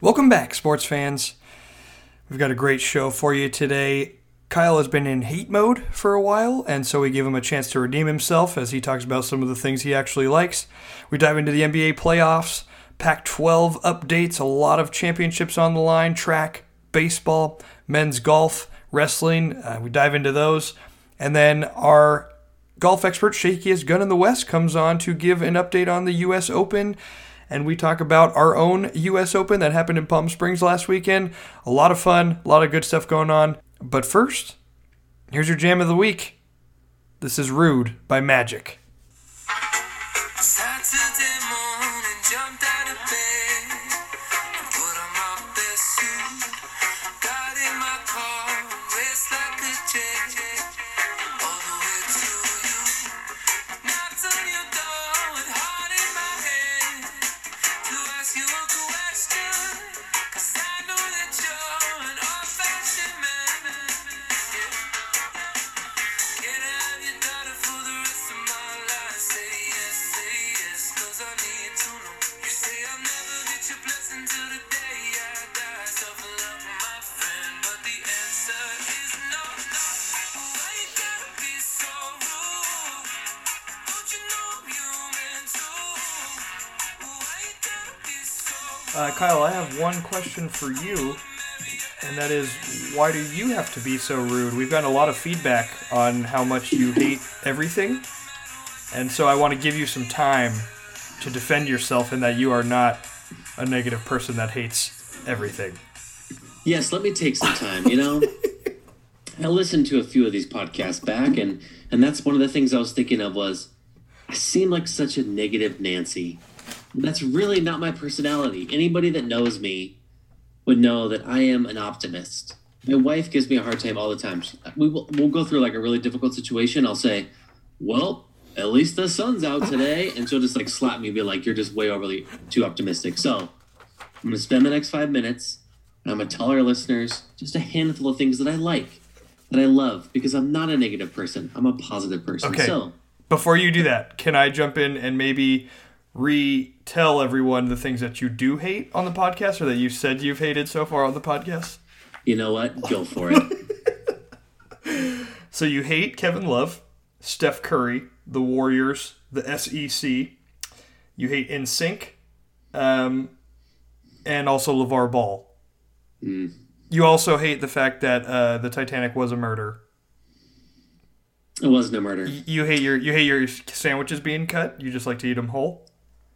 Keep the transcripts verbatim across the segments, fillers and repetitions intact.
Welcome back, sports fans. We've got a great show for you today. Kyle has been in hate mode for a while, and so we give him a chance to redeem himself as he talks about some of the things he actually likes. We dive into the N B A playoffs, Pac twelve updates, a lot of championships on the line, track, baseball, men's golf, wrestling. Uh, we dive into those. And then our golf expert, Shakiest Gun in the West, comes on to give an update on the U S Open. And we talk about our own U S Open that happened in Palm Springs last weekend. A lot of fun, a lot of good stuff going on. But first, here's your jam of the week. This is Rude by Magic. Saturday morning, jumped out of bed and put on my best suit. Got in my car, raced like a jet, all the way to you. Knocked on your door with heart in my head to ask you a question, 'cause I know that you're an old-fashioned man. Can I have your daughter for the rest of my life? Say yes, say yes, 'cause I need to know. You say I'll never get your blessing till the day I die. Self-love, my friend, but the answer is no, no. Why you gotta be so rude? Don't you know I'm human too? Why you gotta be so rude? Uh, Kyle, I have one question for you, and that is, why do you have to be so rude? We've gotten a lot of feedback on how much you hate everything, and so I want to give you some time to defend yourself in that you are not a negative person that hates everything. Yes, let me take some time. You know, I listened to a few of these podcasts back, and and that's one of the things I was thinking of was, I seem like such a negative Nancy. That's really not my personality. Anybody that knows me would know that I am an optimist. My wife gives me a hard time all the time. She- We will, we'll go through like a really difficult situation. I'll say, well, at least the sun's out today. And she'll just like slap me and be like, you're just way overly too optimistic. So I'm going to spend the next five minutes and I'm going to tell our listeners just a handful of things that I like, that I love, because I'm not a negative person. I'm a positive person. Okay. So Before you do that, can I jump in and maybe retell everyone the things that you do hate on the podcast, or that you said you've hated so far on the podcast? you know what? Go for it. So you hate Kevin Love, Steph Curry, the Warriors, the S E C. You hate N Sync, um, and also LeVar Ball. Mm. You also hate the fact that uh, the Titanic was a murder. It wasn't a murder. Y- You hate your you hate your sandwiches being cut. You just like to eat them whole.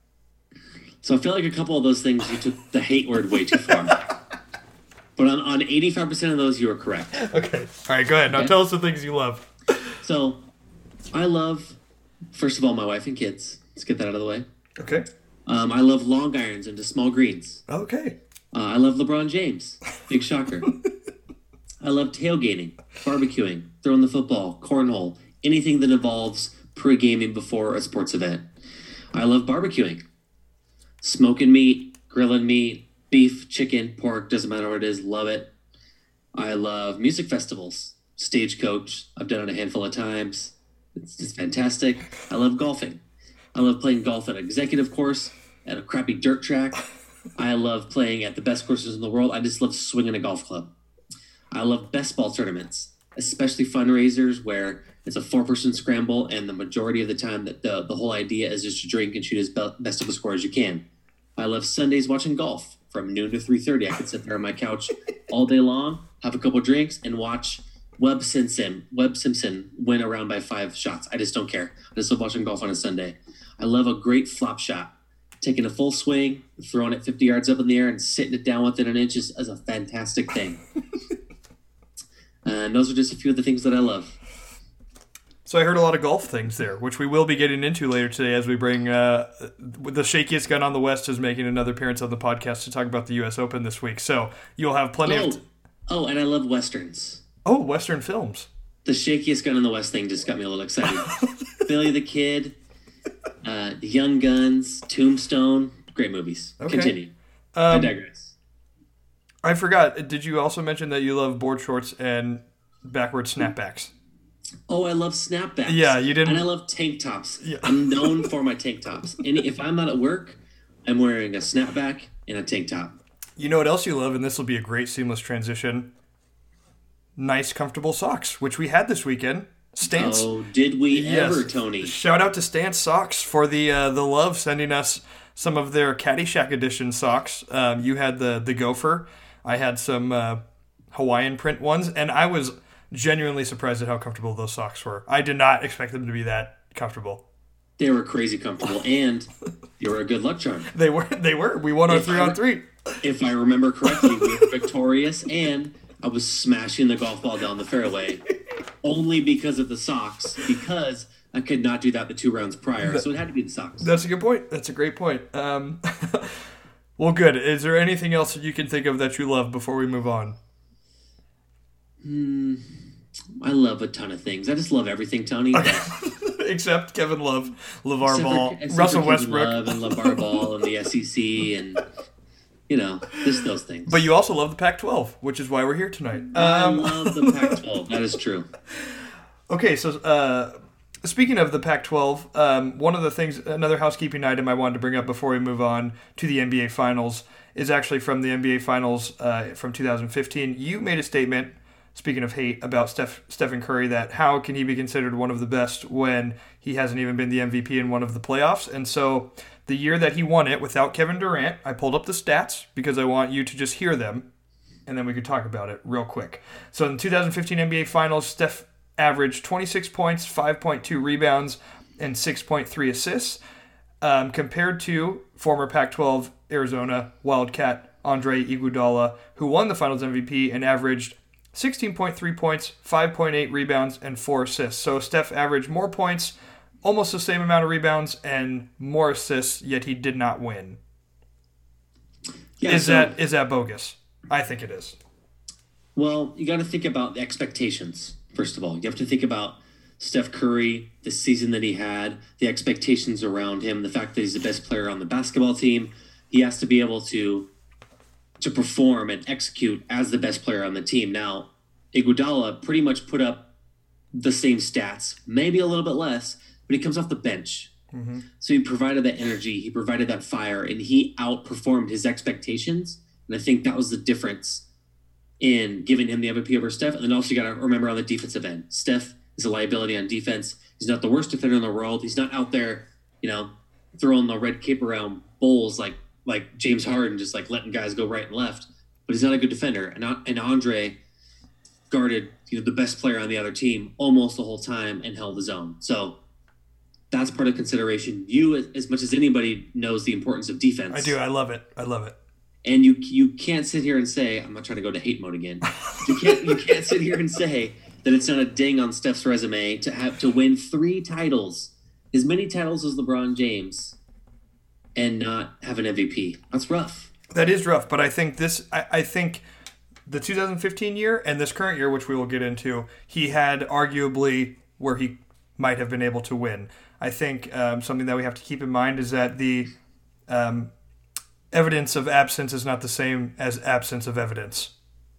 So I feel like a couple of those things you took the hate word way too far. But on, on eighty-five percent of those, you are correct. Okay. All right. Go ahead. Now Okay. tell us the things you love. So I love, first of all, my wife and kids. Let's get that out of the way. Okay. Um, I love long irons into small greens. Okay. Uh, I love LeBron James. Big shocker. I love tailgating, barbecuing, throwing the football, cornhole, anything that involves pre-gaming before a sports event. I love barbecuing. Smoking meat, grilling meat, beef, chicken, pork, doesn't matter what it is, love it. I love music festivals. Stagecoach, I've done it a handful of times. It's, it's fantastic. I love golfing. I love playing golf at an executive course, at a crappy dirt track. I love playing at the best courses in the world. I just love swinging a golf club. I love best ball tournaments, especially fundraisers where it's a four-person scramble, and the majority of the time that the, the whole idea is just to drink and shoot as be- best of a score as you can. I love Sundays watching golf from noon to three thirty. I could sit there on my couch all day long, have a couple drinks, and watch Webb Simpson, Webb Simpson win a round by five shots. I just don't care. I just love watching golf on a Sunday. I love a great flop shot. Taking a full swing, throwing it fifty yards up in the air, and sitting it down within an inch is, is a fantastic thing. And those are just a few of the things that I love. So I heard a lot of golf things there, which we will be getting into later today as we bring uh, the Shakiest Gun on the West is making another appearance on the podcast to talk about the U S Open this week. So you'll have plenty Oh, of... T- oh, and I love Westerns. oh, Western films. The Shakiest Gun in the West thing just got me a little excited. Billy the Kid, uh, The Young Guns, Tombstone, great movies. Okay. Continue. I Um, digress. I forgot. Did you also mention that you love board shorts and backward snapbacks? Oh, I love snapbacks. Yeah, you didn't- And I love tank tops. Yeah. I'm known for my tank tops. And if I'm not at work, I'm wearing a snapback and a tank top. You know what else you love, and this will be a great seamless transition. Nice, comfortable socks, which we had this weekend. Stance. Oh, did we Yes. ever, Tony? Shout out to Stance Socks for the uh, the love, sending us some of their Caddyshack edition socks. Um, you had the the gopher. I had some uh, Hawaiian print ones, and I was genuinely surprised at how comfortable those socks were. I did not expect them to be that comfortable. They were crazy comfortable, and they were a good luck charm. They were. They were. We won our If three I on were- three. If I remember correctly, we were victorious, and I was smashing the golf ball down the fairway only because of the socks, because I could not do that the two rounds prior, so it had to be the socks. That's a good point. That's a great point. Um, well, good. Is there anything else that you can think of that you love before we move on? I love a ton of things. I just love everything, Tony. but- Except Kevin Love, LeVar Except for- Ball, except for Russell Kevin Westbrook. Love and LeVar Ball and the S E C and, you know, just those things. But you also love the Pac twelve, which is why we're here tonight. I Um, love the Pac twelve. That is true. okay, so uh, speaking of the Pac twelve, um, one of the things, another housekeeping item I wanted to bring up before we move on to the N B A Finals is actually from the N B A Finals uh, from two thousand fifteen. You made a statement, speaking of hate, about Steph, Stephen Curry, that how can he be considered one of the best when he hasn't even been the M V P in one of the playoffs? And so the year that he won it without Kevin Durant, I pulled up the stats because I want you to just hear them, and then we could talk about it real quick. So in the two thousand fifteen N B A Finals, Steph averaged twenty-six points, five point two rebounds, and six point three assists, um, compared to former Pac twelve Arizona Wildcat Andre Iguodala, who won the Finals M V P and averaged sixteen point three points, five point eight rebounds, and four assists. So Steph averaged more points, almost the same amount of rebounds, and more assists, yet he did not win. Yeah, is so- that is that bogus? I think it is. Well, you got to think about the expectations, first of all. You have to think about Steph Curry, the season that he had, the expectations around him, the fact that he's the best player on the basketball team. He has to be able to to perform and execute as the best player on the team. Now, Iguodala pretty much put up the same stats, maybe a little bit less, but he comes off the bench. Mm-hmm. So he provided that energy, he provided that fire, and he outperformed his expectations. And I think that was the difference in giving him the M V P over Steph. And then also you got to remember on the defensive end, Steph is a liability on defense. He's not the worst defender in the world. He's not out there, you know, throwing the red cape around bowls like like James Harden, just like letting guys go right and left. But he's not a good defender. And and Andre guarded, you know, the best player on the other team almost the whole time and held his own. So that's part of consideration. You, as much as anybody, knows the importance of defense. I do. I love it. I love it. And you you can't sit here and say, I'm not trying to go to hate mode again. You can't you can't sit here and say that it's not a ding on Steph's resume to have to win three titles, as many titles as LeBron James, and not have an M V P. That's rough. That is rough, but I think this. I, I think the two thousand fifteen year and this current year, which we will get into, he had arguably where he might have been able to win. I think um, something that we have to keep in mind is that the um, evidence of absence is not the same as absence of evidence.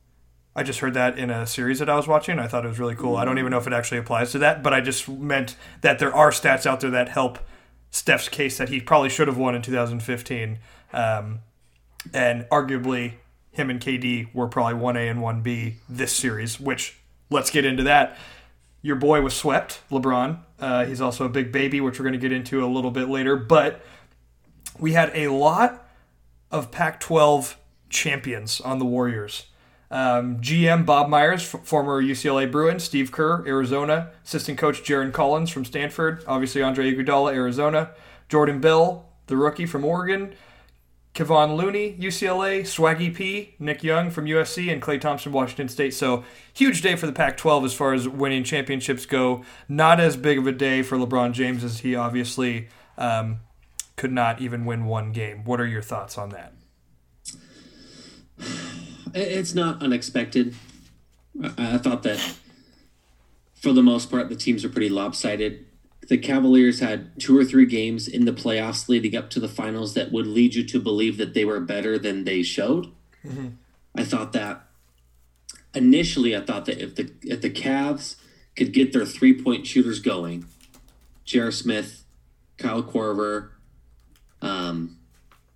I just heard that in a series that I was watching. I thought it was really cool. I don't even know if it actually applies to that, but I just meant that there are stats out there that help Steph's case that he probably should have won in two thousand fifteen. Um, and arguably, him and K D were probably one A and one B this series, which, let's get into that. Your boy was swept, LeBron. Uh, he's also a big baby, which we're going to get into a little bit later. But we had a lot of Pac twelve champions on the Warriors. Um, G M Bob Myers, f- former U C L A Bruin, Steve Kerr, Arizona, assistant coach Jaron Collins from Stanford, obviously Andre Iguodala, Arizona, Jordan Bell, the rookie from Oregon, Kevon Looney, U C L A, Swaggy P, Nick Young from U S C, and Klay Thompson, Washington State. So huge day for the Pac twelve as far as winning championships go. Not as big of a day for LeBron James as he obviously um, could not even win one game. What are your thoughts on that? It's not unexpected. I, I thought that for the most part, the teams are pretty lopsided. The Cavaliers had two or three games in the playoffs leading up to the finals that would lead you to believe that they were better than they showed. Mm-hmm. I thought that initially, I thought that if the if the Cavs could get their three point shooters going, J R. Smith, Kyle Korver, um,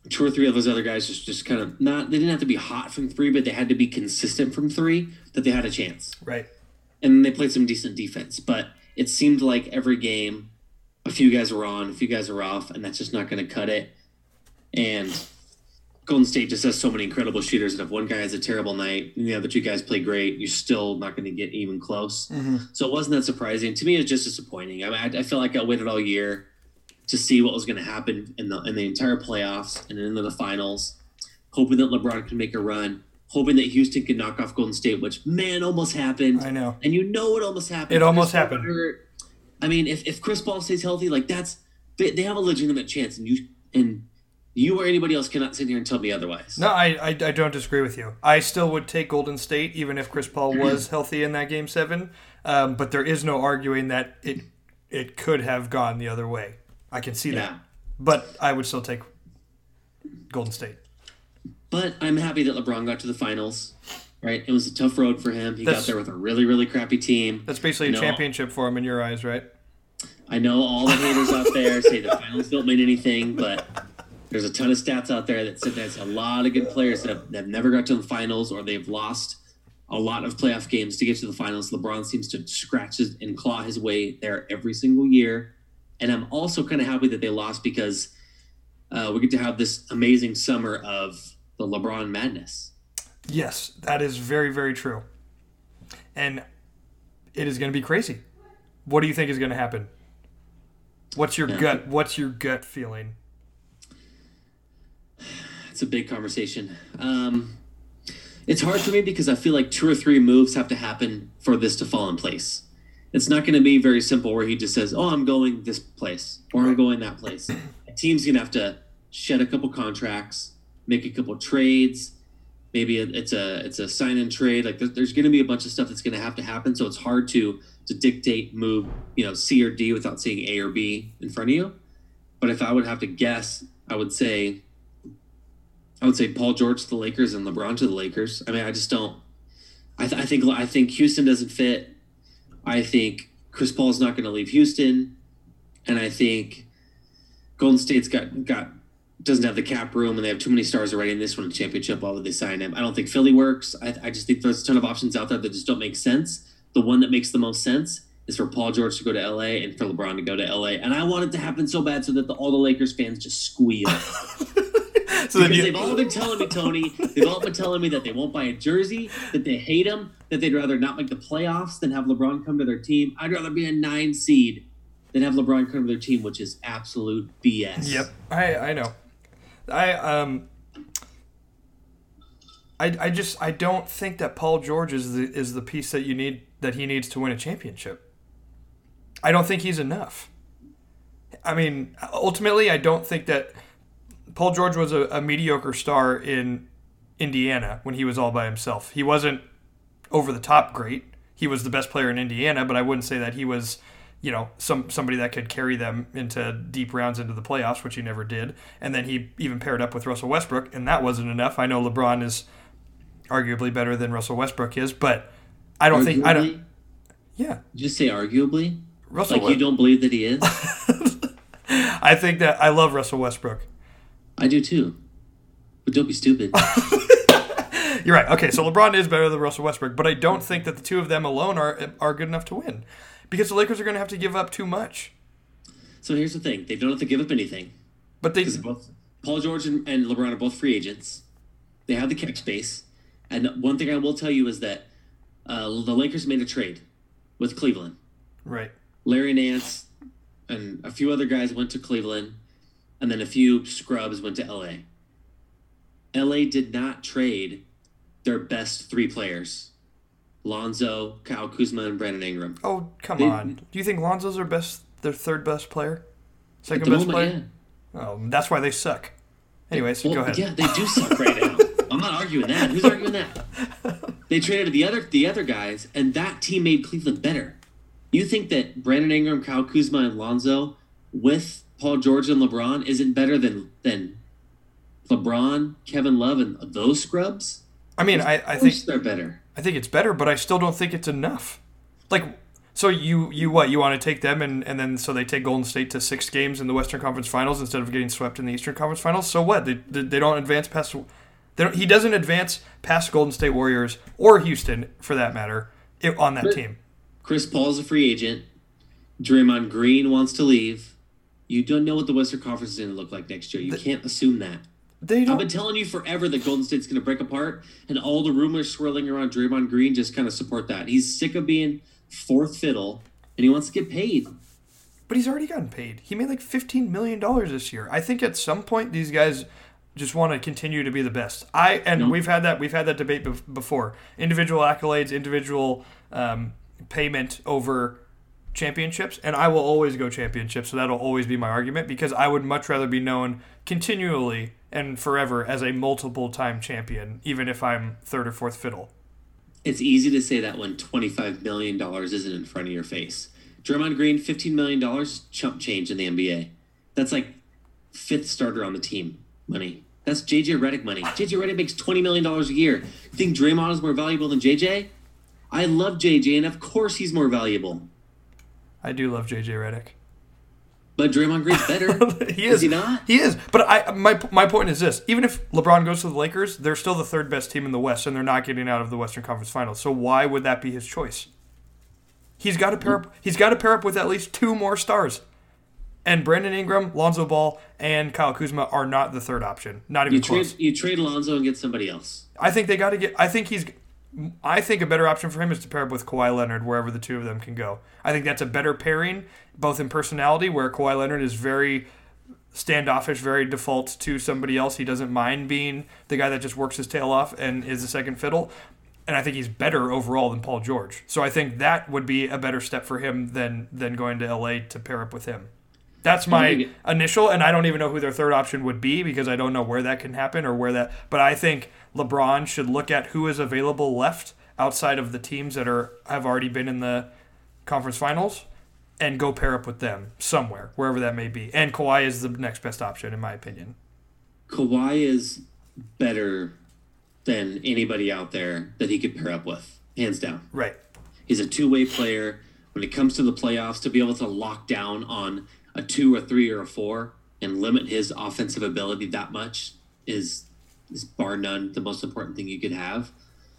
two or three of those other guys just, just kind of not, they didn't have to be hot from three, but they had to be consistent from three, that they had a chance. Right. And they played some decent defense. But it seemed like every game, a few guys were on, a few guys were off, and that's just not going to cut it. And Golden State just has so many incredible shooters, and if one guy has a terrible night and the other two guys play great, you're still not going to get even close. Mm-hmm. So it wasn't that surprising. To me, it's just disappointing. I mean, I, I feel like I waited all year to see what was going to happen in the in the entire playoffs and into the finals, hoping that LeBron could make a run, hoping that Houston could knock off Golden State, which, man, almost happened. I know. And you know it almost happened. It almost Chris happened. Paul, I mean, if, if Chris Paul stays healthy, like that's they, they have a legitimate chance, and you and you or anybody else cannot sit here and tell me otherwise. No, I, I, I don't disagree with you. I still would take Golden State even if Chris Paul was healthy in that Game seven, um, but there is no arguing that it it could have gone the other way. I can see Yeah. that. But I would still take Golden State. But I'm happy that LeBron got to the finals, right? It was a tough road for him. He That's- got there with a really, really crappy team. That's basically I a know- championship for him in your eyes, right? I know all the haters out there say the finals don't mean anything, but there's a ton of stats out there that said there's a lot of good players that have, that have never got to the finals, or they've lost a lot of playoff games to get to the finals. LeBron seems to scratch his, and claw his way there every single year. And I'm also kind of happy that they lost because uh, we get to have this amazing summer of the LeBron madness. Yes, that is very, very true. And it is going to be crazy. What do you think is going to happen? What's your Yeah. gut? What's your gut feeling? It's a big conversation. Um, it's hard for me because I feel like two or three moves have to happen for this to fall in place. It's not going to be very simple where he just says, oh, I'm going this place or I'm going that place. A team's going to have to shed a couple contracts, make a couple trades. Maybe it's a it's a sign and trade. Like there's going to be a bunch of stuff that's going to have to happen. So it's hard to to dictate move, you know, C or D without seeing A or B in front of you. But if I would have to guess, I would say I would say Paul George to the Lakers and LeBron to the Lakers. I mean, I just don't. I, th- I think I think Houston doesn't fit. I think Chris Paul's not going to leave Houston, and I think Golden State's got got doesn't have the cap room, and they have too many stars already. And this one a championship. Why would they sign him? I don't think Philly works. I, I just think there's a ton of options out there that just don't make sense. The one that makes the most sense is for Paul George to go to L A and for LeBron to go to L A. And I want it to happen so bad so that the, all the Lakers fans just squeal. So then Because you, they've all been telling me, Tony, they've all been telling me that they won't buy a jersey, that they hate him, that they'd rather not make the playoffs than have LeBron come to their team. I'd rather be a nine seed than have LeBron come to their team, which is absolute B S. Yep, I I know. I um. I, I just I don't think that Paul George is the is the piece that you need that he needs to win a championship. I don't think he's enough. I mean, ultimately, I don't think that Paul George was a, a mediocre star in Indiana when he was all by himself. He wasn't over the top great. He was the best player in Indiana, but I wouldn't say that he was, you know, some somebody that could carry them into deep rounds into the playoffs, which he never did. And then he even paired up with Russell Westbrook, and that wasn't enough. I know LeBron is arguably better than Russell Westbrook is, but I don't think I don't. Arguably? Yeah, Just say arguably? Russell. Like you don't believe that he is? I think that I love Russell Westbrook. I do too. But don't be stupid. You're right. Okay, so LeBron is better than Russell Westbrook, but I don't think that the two of them alone are are good enough to win, because the Lakers are going to have to give up too much. So here's the thing. They don't have to give up anything. But they, Because both Paul George and, and LeBron are both free agents. They have the cap space. And one thing I will tell you is that uh, the Lakers made a trade with Cleveland. right? Larry Nance and a few other guys went to Cleveland, and then a few scrubs went to L A. L A did not trade their best three players, Lonzo, Kyle Kuzma, and Brandon Ingram. Oh, come They- on. Do you think Lonzo's their best, their third best player, At second the best moment, player? Oh, that's why they suck. Anyways, yeah. go Well, ahead. yeah, they do suck right now. I'm not arguing that. Who's arguing that? They traded the other the other guys, and that team made Cleveland better. You think that Brandon Ingram, Kyle Kuzma, and Lonzo with Paul George and LeBron isn't better than than LeBron, Kevin Love, and those scrubs? I mean, I, I Of think course they're better. I think it's better, but I still don't think it's enough. Like So you you what you want to take them and, and then so they take Golden State to six games in the Western Conference Finals instead of getting swept in the Eastern Conference Finals. So what? They they, they don't advance past. They don't, he doesn't advance past Golden State Warriors or Houston for that matter it, on that Chris, team. Chris Paul's a free agent. Draymond Green wants to leave. You don't know what the Western Conference is going to look like next year. You the, can't assume that. They don't. I've been telling you forever that Golden State's going to break apart, and all the rumors swirling around Draymond Green just kind of support that. He's sick of being fourth fiddle, and he wants to get paid. But he's already gotten paid. He made like fifteen million dollars this year. I think at some point these guys just want to continue to be the best. I and no. we've had that we've had that debate before. Individual accolades, individual um, payment over championships, and I will always go championships, so that'll always be my argument because I would much rather be known continually and forever as a multiple-time champion, even if I'm third or fourth fiddle. It's easy to say that when twenty-five million dollars isn't in front of your face. Draymond Green, fifteen million dollars, chump change in the N B A. That's like fifth starter on the team money. That's J J Redick money. J J Redick makes twenty million dollars a year. You think Draymond is more valuable than J J? I love J J, and of course he's more valuable. I do love J J Redick. But Draymond Green's better. he is. Is he not? He is. But I my my point is this. Even if LeBron goes to the Lakers, they're still the third best team in the West, and they're not getting out of the Western Conference Finals. So why would that be his choice? He's got to pair up he's got to pair up with at least two more stars. And Brandon Ingram, Lonzo Ball, and Kyle Kuzma are not the third option. Not even you close. Trade, you trade Lonzo and get somebody else. I think they got to get I think he's I think a better option for him is to pair up with Kawhi Leonard wherever the two of them can go. I think that's a better pairing, both in personality, where Kawhi Leonard is very standoffish, very default to somebody else. He doesn't mind being the guy that just works his tail off and is the second fiddle. And I think he's better overall than Paul George. So I think that would be a better step for him than than going to L A to pair up with him. That's my initial, and I don't even know who their third option would be because I don't know where that can happen or where that. But I think LeBron should look at who is available left outside of the teams that are have already been in the conference finals and go pair up with them somewhere, wherever that may be. And Kawhi is the next best option, in my opinion. Kawhi is better than anybody out there that he could pair up with, hands down. Right. He's a two-way player. When it comes to the playoffs, to be able to lock down on a two, a three, or a four and limit his offensive ability that much is, is bar none the most important thing you could have.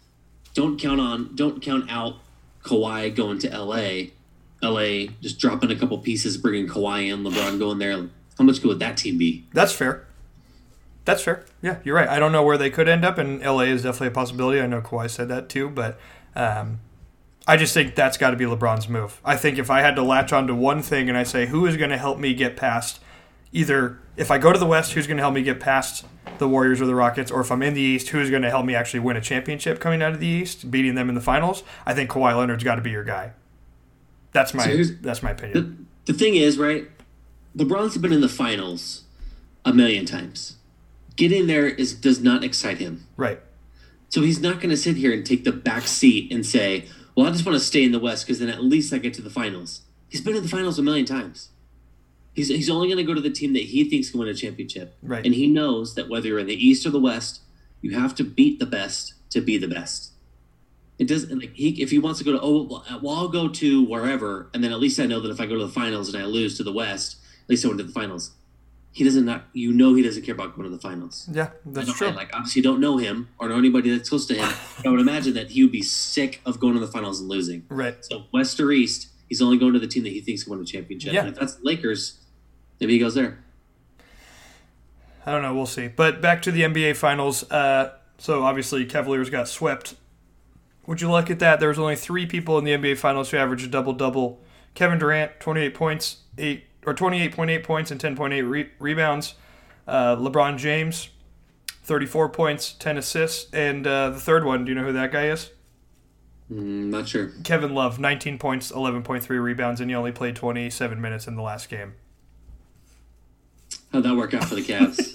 Don't count on, don't count out Kawhi going to L A. L A just dropping a couple pieces, bringing Kawhi in, LeBron going there. How much good would that team be? That's fair. That's fair. Yeah, you're right. I don't know where they could end up, and L A is definitely a possibility. I know Kawhi said that too, but um, I just think that's got to be LeBron's move. I think if I had to latch onto one thing and I say, who is going to help me get past either, if I go to the West, who's going to help me get past the Warriors or the Rockets, or if I'm in the East, who's going to help me actually win a championship coming out of the East, beating them in the finals, I think Kawhi Leonard's got to be your guy. That's my so that's my opinion. The, the thing is, right, LeBron's been in the finals a million times. Getting there is does not excite him. Right. So he's not going to sit here and take the back seat and say, well, I just want to stay in the West because then at least I get to the finals. He's been in the finals a million times. He's he's only going to go to the team that he thinks can win a championship. Right. And he knows that whether you're in the East or the West, you have to beat the best to be the best. It doesn't like he if he wants to go to oh well I'll go to wherever and then at least I know that if I go to the finals and I lose to the West, at least I went to the finals. He doesn't not you know he doesn't care about going to the finals. Yeah, that's true. Like obviously you don't know him or know anybody that's close to him. I would imagine that he would be sick of going to the finals and losing. Right. So West or East, he's only going to the team that he thinks can win a championship. Yeah. And if that's the Lakers, maybe he goes there. I don't know. We'll see. But back to the N B A Finals. Uh, so obviously Cavaliers got swept. Would you look at that? There was only three people in the N B A Finals who averaged a double-double. Kevin Durant, twenty-eight points, eight or twenty-eight point eight points and ten point eight re- rebounds. Uh, LeBron James, thirty-four points, ten assists. And uh, the third one, do you know who that guy is? Mm, not sure. Kevin Love, nineteen points, eleven point three rebounds, and he only played twenty-seven minutes in the last game. How'd that work out for the Cavs?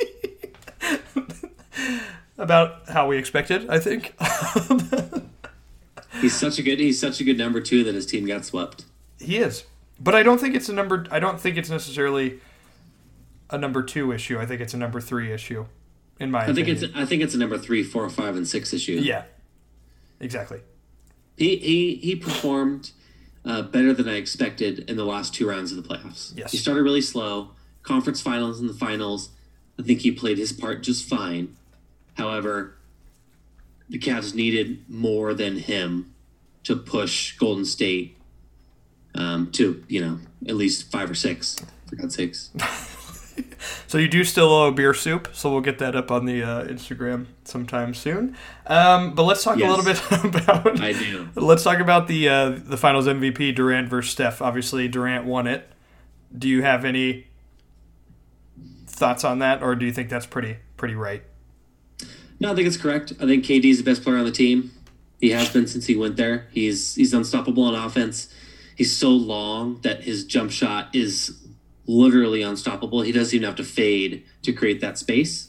About how we expected, I think. He's such a good he's such a good number two that his team got swept. He is. But I don't think it's a number I don't think it's necessarily a number two issue. I think it's a number three issue, in my I think opinion. it's I think it's a number three, four, five, and six issue. Yeah. Exactly. He he he performed uh, better than I expected in the last two rounds of the playoffs. Yes. He started really slow. Conference finals and the finals, I think he played his part just fine. However, the Cavs needed more than him to push Golden State um, to, you know, at least five or six, for God's sakes. So you do still owe a beer soup, so we'll get that up on the uh, Instagram sometime soon. Um, but let's talk Yes. a little bit about. I do. Let's talk about the uh, the Finals M V P, Durant versus Steph. Obviously, Durant won it. Do you have any thoughts on that, or do you think that's pretty pretty right? No, I think it's correct. I think K D is the best player on the team. He has been since he went there. He's he's unstoppable on offense. He's so long that his jump shot is literally unstoppable. He doesn't even have to fade to create that space.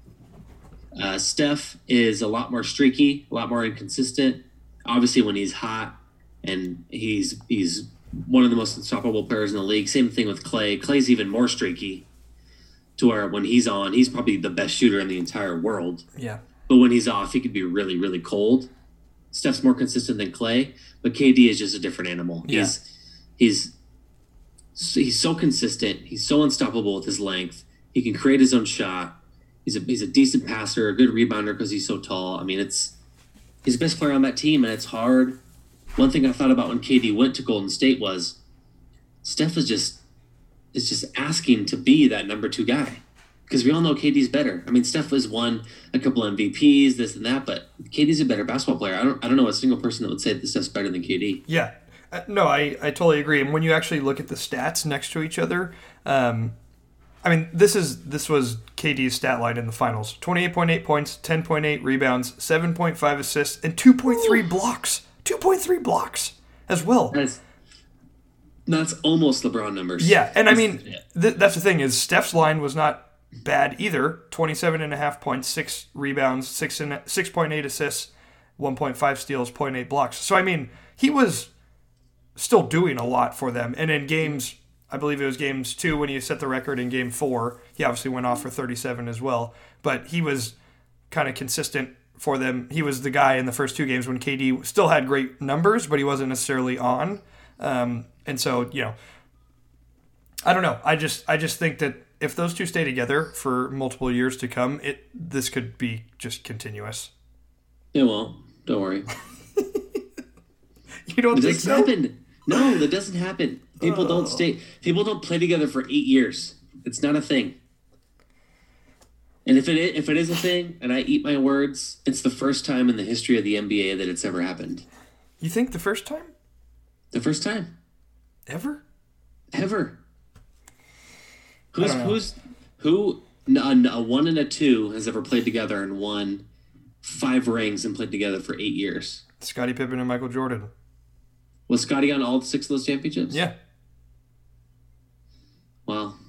Uh, Steph is a lot more streaky, a lot more inconsistent. Obviously, when he's hot, and he's he's one of the most unstoppable players in the league. Same thing with Clay. Clay's even more streaky, to where when he's on, he's probably the best shooter in the entire world. Yeah. But when he's off, he could be really, really cold. Steph's more consistent than Clay, but K D is just a different animal. Yeah. He's he's he's so consistent. He's so unstoppable with his length. He can create his own shot. He's a he's a decent passer, a good rebounder because he's so tall. I mean, it's he's the best player on that team, and it's hard. One thing I thought about when K D went to Golden State was Steph is just is just asking to be that number two guy. Because we all know K D's better. I mean, Steph has won a couple M V Ps, this and that, but K D's a better basketball player. I don't, I don't know a single person that would say that Steph's better than K D. Yeah. Uh, no, I, I totally agree. And when you actually look at the stats next to each other, um, I mean, this is this was K D's stat line in the finals: twenty-eight point eight points, ten point eight rebounds, seven point five assists, and two point three blocks. two point three blocks as well. That's that's almost LeBron numbers. Yeah, and I mean, Yeah. th- that's the thing is Steph's line was not bad either. twenty-seven and a half points, six rebounds, six and six point eight assists, one point five steals, zero point eight blocks. So I mean, he was still doing a lot for them. And in games, I believe it was games two when he set the record in game four, he obviously went off for thirty-seven as well. But he was kind of consistent for them. He was the guy in the first two games when K D still had great numbers, but he wasn't necessarily on. Um, and so, you know, I don't know. I just I just think that if those two stay together for multiple years to come, it this could be just continuous. It won't. Don't worry. You don't It think doesn't so? happen. No, that doesn't happen. People Oh. don't stay. People don't play together for eight years. It's not a thing. And if it is, if it is a thing, and I eat my words, it's the first time in the history of the N B A that it's ever happened. You think the first time The first time ever? ever. Who's don't know. who's who? A, a one and a two has ever played together and won five rings and played together for eight years. Scottie Pippen and Michael Jordan. Was Scotty on all six of those championships? Yeah. Well,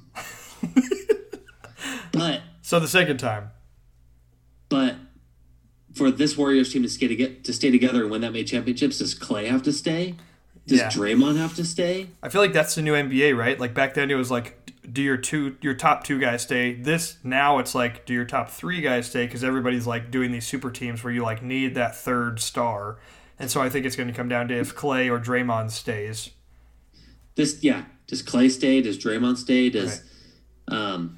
but So the second time. but for this Warriors team to stay to get to stay together and win that many championships, does Clay have to stay? Does Yeah. Draymond have to stay? I feel like that's the new N B A, right? Like back then it was like, do your two, your top two guys stay? This now it's like, do your top three guys stay? Because everybody's like doing these super teams where you like need that third star, and so I think it's going to come down to if Clay or Draymond stays. This yeah. Does Clay stay? Does Draymond stay? Does um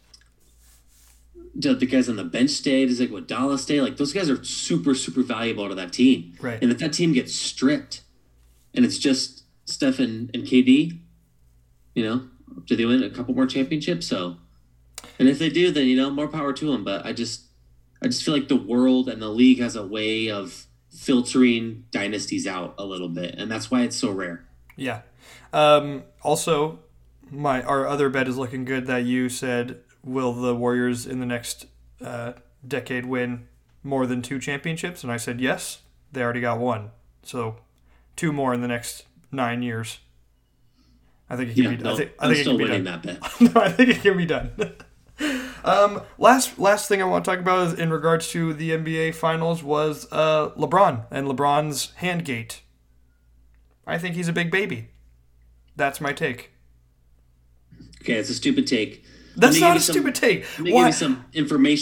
do the guys on the bench stay? Does Iguodala stay? Like those guys are super, super valuable to that team. Right. And if that team gets stripped and it's just Steph and, and K D, you know, do they win a couple more championships? So, and if they do, then you know, more power to them. But I just, I just feel like the world and the league has a way of filtering dynasties out a little bit, and that's why it's so rare. Yeah. Um, also, my our other bet is looking good. That you said, will the Warriors in the next uh, decade win more than two championships? And I said yes. They already got one, so two more in the next nine years. I think it can Yeah, be. no, I think, I I'm think it still can be winning done. that bet. No, I think it can be done. um, last last thing I want to talk about is in regards to the N B A Finals was uh, LeBron and LeBron's hand gate. I think he's a big baby. That's my take. Okay, it's a stupid take. Let That's me not give a you some- stupid take. Let me Why? give you some information.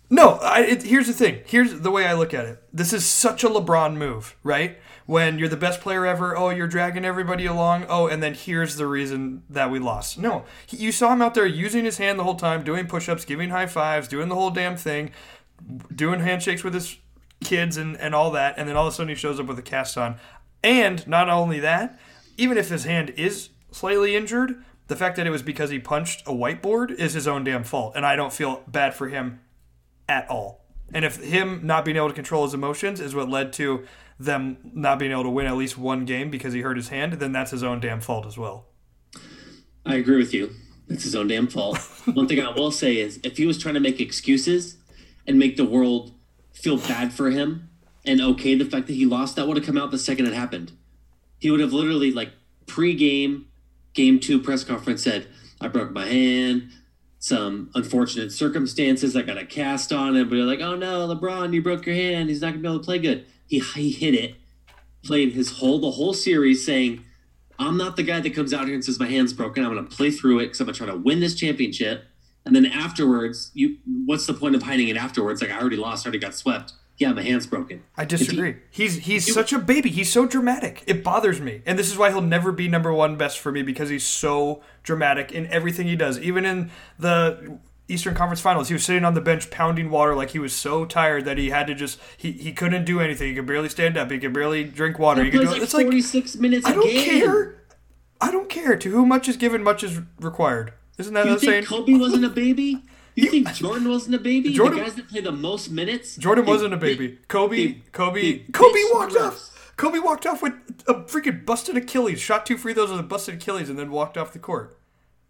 No, I, it, here's the thing. Here's the way I look at it. This is such a LeBron move, right? When you're the best player ever, oh, you're dragging everybody along, oh, and then here's the reason that we lost. No, he, you saw him out there using his hand the whole time, doing push-ups, giving high fives, doing the whole damn thing, doing handshakes with his kids and, and all that, and then all of a sudden he shows up with a cast on. And not only that, even if his hand is slightly injured, the fact that it was because he punched a whiteboard is his own damn fault, and I don't feel bad for him at all. And if him not being able to control his emotions is what led to them not being able to win at least one game because he hurt his hand, then that's his own damn fault as well. I agree with you. It's his own damn fault. One thing I will say is if he was trying to make excuses and make the world feel bad for him and okay the fact that he lost, that would have come out the second it happened. He would have literally, like, pre-game, game two press conference said, I broke my hand, some unfortunate circumstances, I got a cast on it, but they're like, oh no, LeBron, you broke your hand, he's not going to be able to play good. He, he hit it, played his whole, the whole series saying, I'm not the guy that comes out here and says my hand's broken, I'm going to play through it because I'm going to try to win this championship. And then afterwards, you, what's the point of hiding it afterwards? Like, I already lost, I already got swept. Yeah, my hand's broken. I disagree. He, he's he's such a baby. He's so dramatic. It bothers me. And this is why he'll never be number one best for me, because he's so dramatic in everything he does. Even in the Eastern Conference Finals, he was sitting on the bench pounding water like he was so tired that he had to just, he, he couldn't do anything. He could barely stand up. He could barely drink water. He could plays do, like it's forty-six like, minutes a I don't game. care. I don't care. To whom much is given, much is required. Isn't that You the think saying? Kobe wasn't a baby? You think Jordan wasn't a baby? Jordan- the guys that play the most minutes? Jordan they- wasn't a baby. they- Kobe, they- Kobe, they Kobe bitched walked the off. refs. Kobe walked off with a freaking busted Achilles. Shot two free throws with a busted Achilles, and then walked off the court.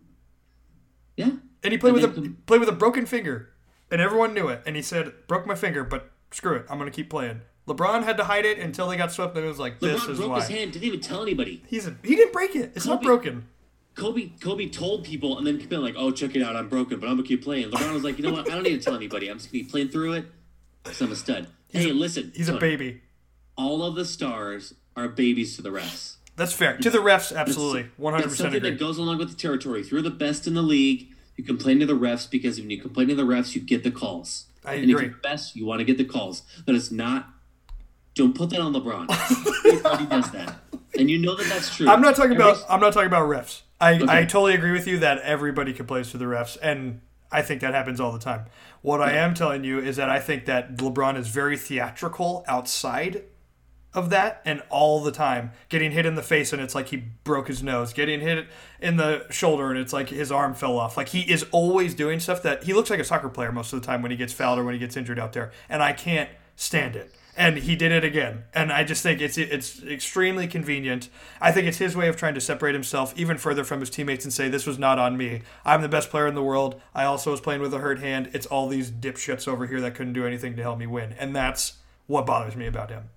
Yeah. And he played And with a then com- played with a broken finger, and everyone knew it. And he said, "Broke my finger, but screw it, I'm gonna keep playing." LeBron had to hide it until they got swept, and it was like, "This LeBron is broke why." his hand, didn't even tell anybody. He's a, he didn't break it. It's not Kobe- broken. Kobe Kobe told people and then been like, oh, check it out, I'm broken, but I'm going to keep playing. LeBron was like, you know what, I don't need to tell anybody. I'm just going to keep playing through it because I'm a stud. Hey, listen. He's a Tony, baby. All of the stars are babies to the refs. That's fair. To the refs, absolutely, one hundred That's percent something agree. that goes along with the territory. If you're the best in the league, you complain to the refs because when you complain to the refs, you get the calls. I and if agree. you're the best, you want to get the calls. But it's not. Don't put that on LeBron. Everybody does that, and you know that that's true. I'm not talking Every- about. I'm not talking about refs. I, Okay. I totally agree with you that everybody complains to the refs, and I think that happens all the time. What I am telling you is that I think that LeBron is very theatrical outside of that, and all the time getting hit in the face and it's like he broke his nose, getting hit in the shoulder and it's like his arm fell off. Like he is always doing stuff that he looks like a soccer player most of the time when he gets fouled or when he gets injured out there, and I can't stand it. And he did it again. And I just think it's it's extremely convenient. I think it's his way of trying to separate himself even further from his teammates and say, this was not on me. I'm the best player in the world. I also was playing with a hurt hand. It's all these dipshits over here that couldn't do anything to help me win. And that's what bothers me about him.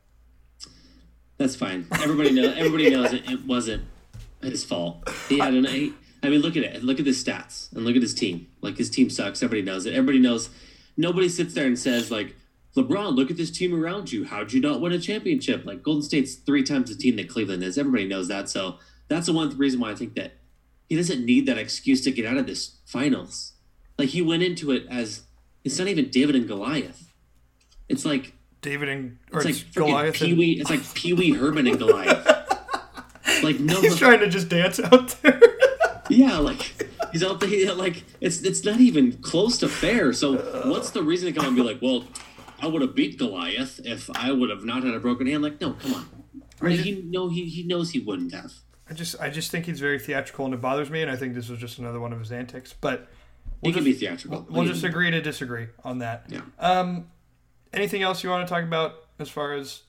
That's fine. Everybody knows. Everybody knows it, it wasn't his fault. He had an eight. I mean, look at it. Look at his stats and look at his team. Like his team sucks. Everybody knows it. Everybody knows. Nobody sits there and says like, LeBron, look at this team around you. How'd you not win a championship? Like Golden State's three times the team that Cleveland is. Everybody knows that. So that's the one reason why I think that he doesn't need that excuse to get out of this finals. Like he went into it as it's not even David and Goliath. It's like David and or it's like it's freaking Goliath. Pee And, Wee. It's like Pee Wee Herman and Goliath. Like no, he's trying to just dance out there. yeah, like he's out there. Like it's it's not even close to fair. So what's the reason to come and be like, well, I would have beat Goliath if I would have not had a broken hand? Like no, come on. Right? He know he he knows he wouldn't have. I just I just think he's very theatrical and it bothers me, and I think this was just another one of his antics. But He we'll can just, be theatrical. we'll, we'll just agree to disagree on that. Yeah. Um, anything else you want to talk about as far as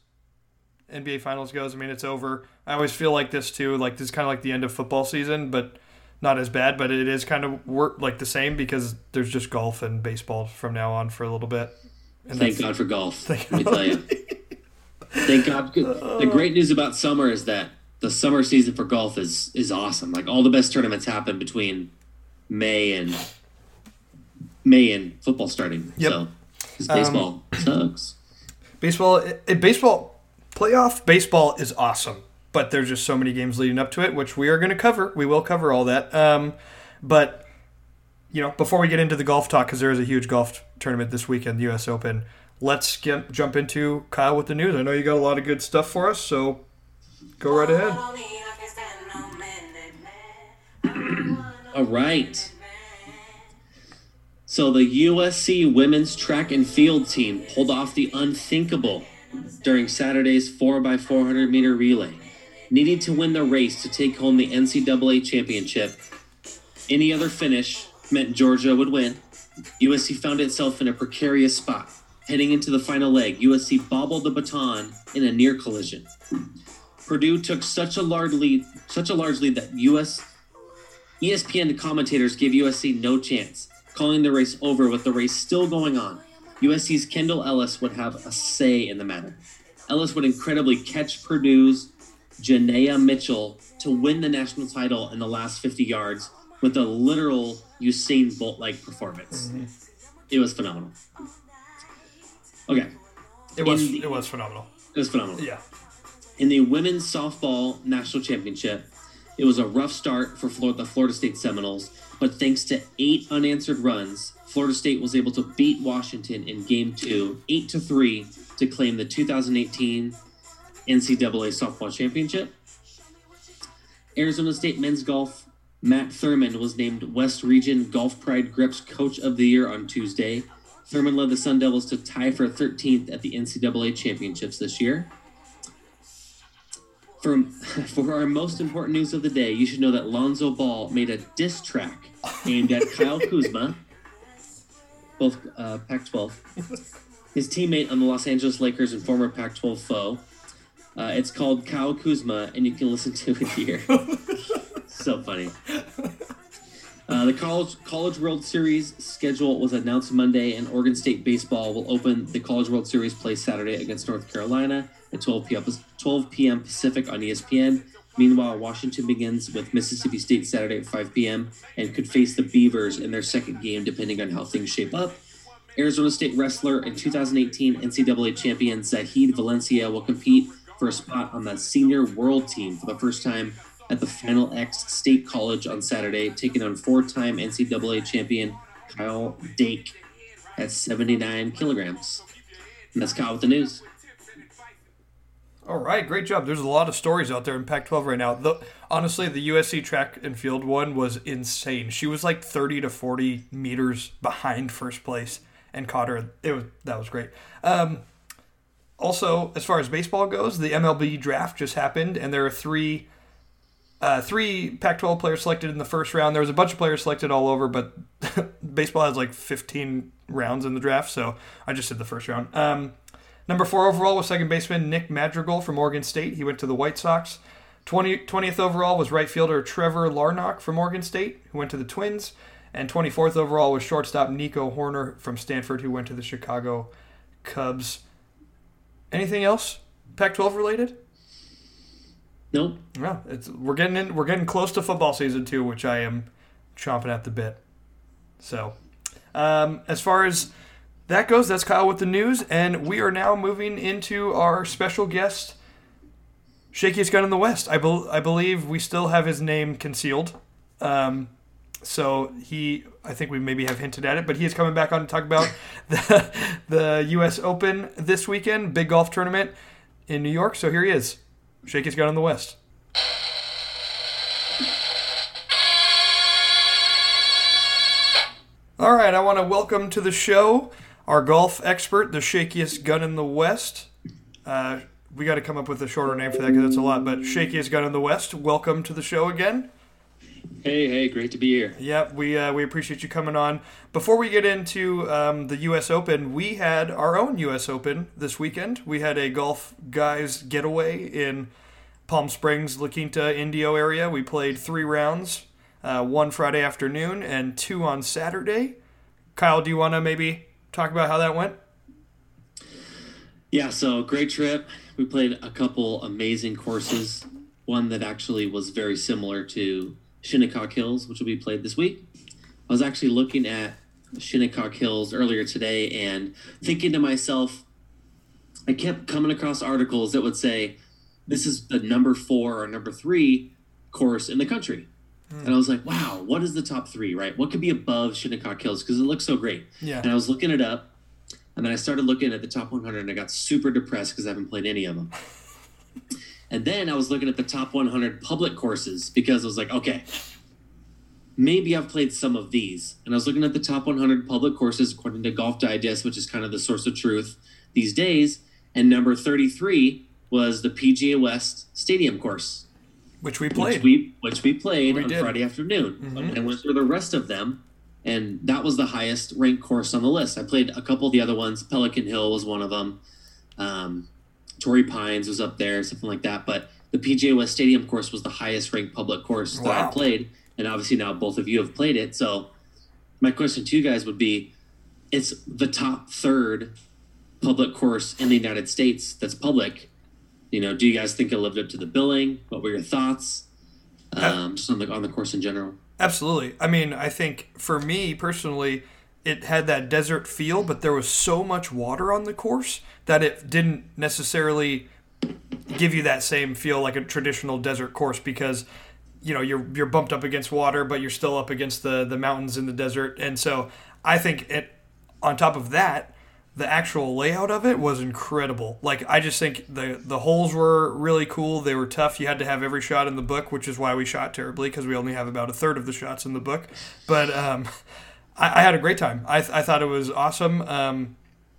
N B A Finals goes? I mean, it's over. I always feel like this too. Like this is kind of like the end of football season, but not as bad. But it is kind of work like the same because there's just golf and baseball from now on for a little bit. And Thank that's- God for golf. Thank Let me tell you. Thank God. The great news about summer is that the summer season for golf is is awesome. Like all the best tournaments happen between May and May and football starting. Yep. So, because baseball sucks. Baseball, it, it- baseball, playoff baseball is awesome, but there's just so many games leading up to it, which we are going to cover. We will cover all that. Um, but you know, before we get into the golf talk, because there is a huge golf tournament this weekend, the U S Open, let's get, jump into Kyle with the news. I know you got a lot of good stuff for us, so go right ahead. All right. So the U S C women's track and field team pulled off the unthinkable during Saturday's four by four hundred meter relay, needing to win the race to take home the N C double A championship. Any other finish meant Georgia would win. U S C found itself in a precarious spot. Heading into the final leg, U S C bobbled the baton in a near collision. Purdue took such a large lead, such a large lead that U S E S P N commentators gave U S C no chance, calling the race over with the race still going on. U S C's Kendall Ellis would have a say in the matter. Ellis would incredibly catch Purdue's Janaea Mitchell to win the national title in the last fifty yards with a literal Usain Bolt-like performance. Mm-hmm. It was phenomenal. Okay. It was the, it was phenomenal. It was phenomenal. Yeah. In the women's softball national championship, it was a rough start for Florida, the Florida State Seminoles, but thanks to eight unanswered runs, Florida State was able to beat Washington in Game Two, eight to three, to claim the two thousand eighteen N C double A softball championship. Arizona State men's golf Matt Thurman was named West Region Golf Pride Grips Coach of the Year on Tuesday. Thurman led the Sun Devils to tie for thirteenth at the N C double A championships this year. For, for our most important news of the day, you should know that Lonzo Ball made a diss track aimed at Kyle Kuzma, both uh, Pac twelve, his teammate on the Los Angeles Lakers and former Pac twelve foe. Uh, it's called Kyle Kuzma, and you can listen to it here. So funny. Uh, the college College World Series schedule was announced Monday, and Oregon State baseball will open the College World Series play Saturday against North Carolina at twelve p.m. Pacific on E S P N. Meanwhile, Washington begins with Mississippi State Saturday at five p.m. and could face the Beavers in their second game, depending on how things shape up. Arizona State wrestler and two thousand eighteen N C double A champion Zahid Valencia will compete for a spot on the senior world team for the first time at the Final X State College on Saturday, taking on four-time N C double A champion Kyle Dake at seventy-nine kilograms. And that's Kyle with the news. All right, great job. There's a lot of stories out there in Pac twelve right now. The, honestly, the U S C track and field one was insane. She was like thirty to forty meters behind first place and caught her. It was that was great. Um, also, as far as baseball goes, the M L B draft just happened, and there are three uh, three Pac twelve players selected in the first round. There was a bunch of players selected all over, but baseball has like fifteen rounds in the draft, so I just did the first round. Um, Number four overall was second baseman Nick Madrigal from Oregon State. He went to the White Sox. twentieth overall was right fielder Trevor Larnach from Oregon State, who went to the Twins. And twenty-fourth overall was shortstop Nico Horner from Stanford, who went to the Chicago Cubs. Anything else Pac twelve related? Nope. No, it's we're getting in. We're getting close to football season too, which I am chomping at the bit. So, um, as far as that goes, that's Kyle with the news, and we are now moving into our special guest, Shakiest Gun in the West. I, be- I believe we still have his name concealed. Um, so he, I think we maybe have hinted at it, but he is coming back on to talk about the, the U S Open this weekend, big golf tournament in New York. So here he is, Shakiest Gun in the West. All right, I want to welcome to the show our golf expert, the shakiest gun in the West. Uh, we got to come up with a shorter name for that because it's a lot, but shakiest gun in the West, welcome to the show again. Hey, hey, great to be here. Yeah, we uh, we appreciate you coming on. Before we get into um, the U S Open, we had our own U S Open this weekend. We had a golf guys getaway in Palm Springs, La Quinta, Indio area. We played three rounds, uh, one Friday afternoon and two on Saturday. Kyle, do you want to maybe talk about how that went? Yeah, so great trip. We played a couple amazing courses. One that actually was very similar to Shinnecock Hills, which will be played this week. I was actually looking at Shinnecock Hills earlier today and thinking to myself, I kept coming across articles that would say, this is the number four or number three course in the country. And I was like, wow, what is the top three, right? What could be above Shinnecock Hills? Because it looks so great. Yeah. And I was looking it up. And then I started looking at the top one hundred, and I got super depressed because I haven't played any of them. And then I was looking at the top one hundred public courses because I was like, okay, maybe I've played some of these. And I was looking at the top one hundred public courses according to Golf Digest, which is kind of the source of truth these days. And number thirty-three was the P G A West Stadium course, Which we played. which we which we played We on did. Friday afternoon. Mhm. And I went through the rest of them, and that was the highest ranked course on the list. I played a couple of the other ones. Pelican Hill was one of them. Um, Torrey Pines was up there, something like that. But the P G A West Stadium course was the highest ranked public course that Wow. I played. And obviously now both of you have played it. So my question to you guys would be, it's the top third public course in the United States that's public. You know, do you guys think it lived up to the billing? What were your thoughts? Um, just on the, on the course in general. Absolutely. I mean, I think for me personally, it had that desert feel, but there was so much water on the course that it didn't necessarily give you that same feel like a traditional desert course because, you know, you're you're bumped up against water, but you're still up against the, the mountains in the desert. And so I think it, on top of that, the actual layout of it was incredible. Like, I just think the the holes were really cool. They were tough. You had to have every shot in the book, which is why we shot terribly, because we only have about a third of the shots in the book. But um, I, I had a great time. I, th- I thought it was awesome. Um,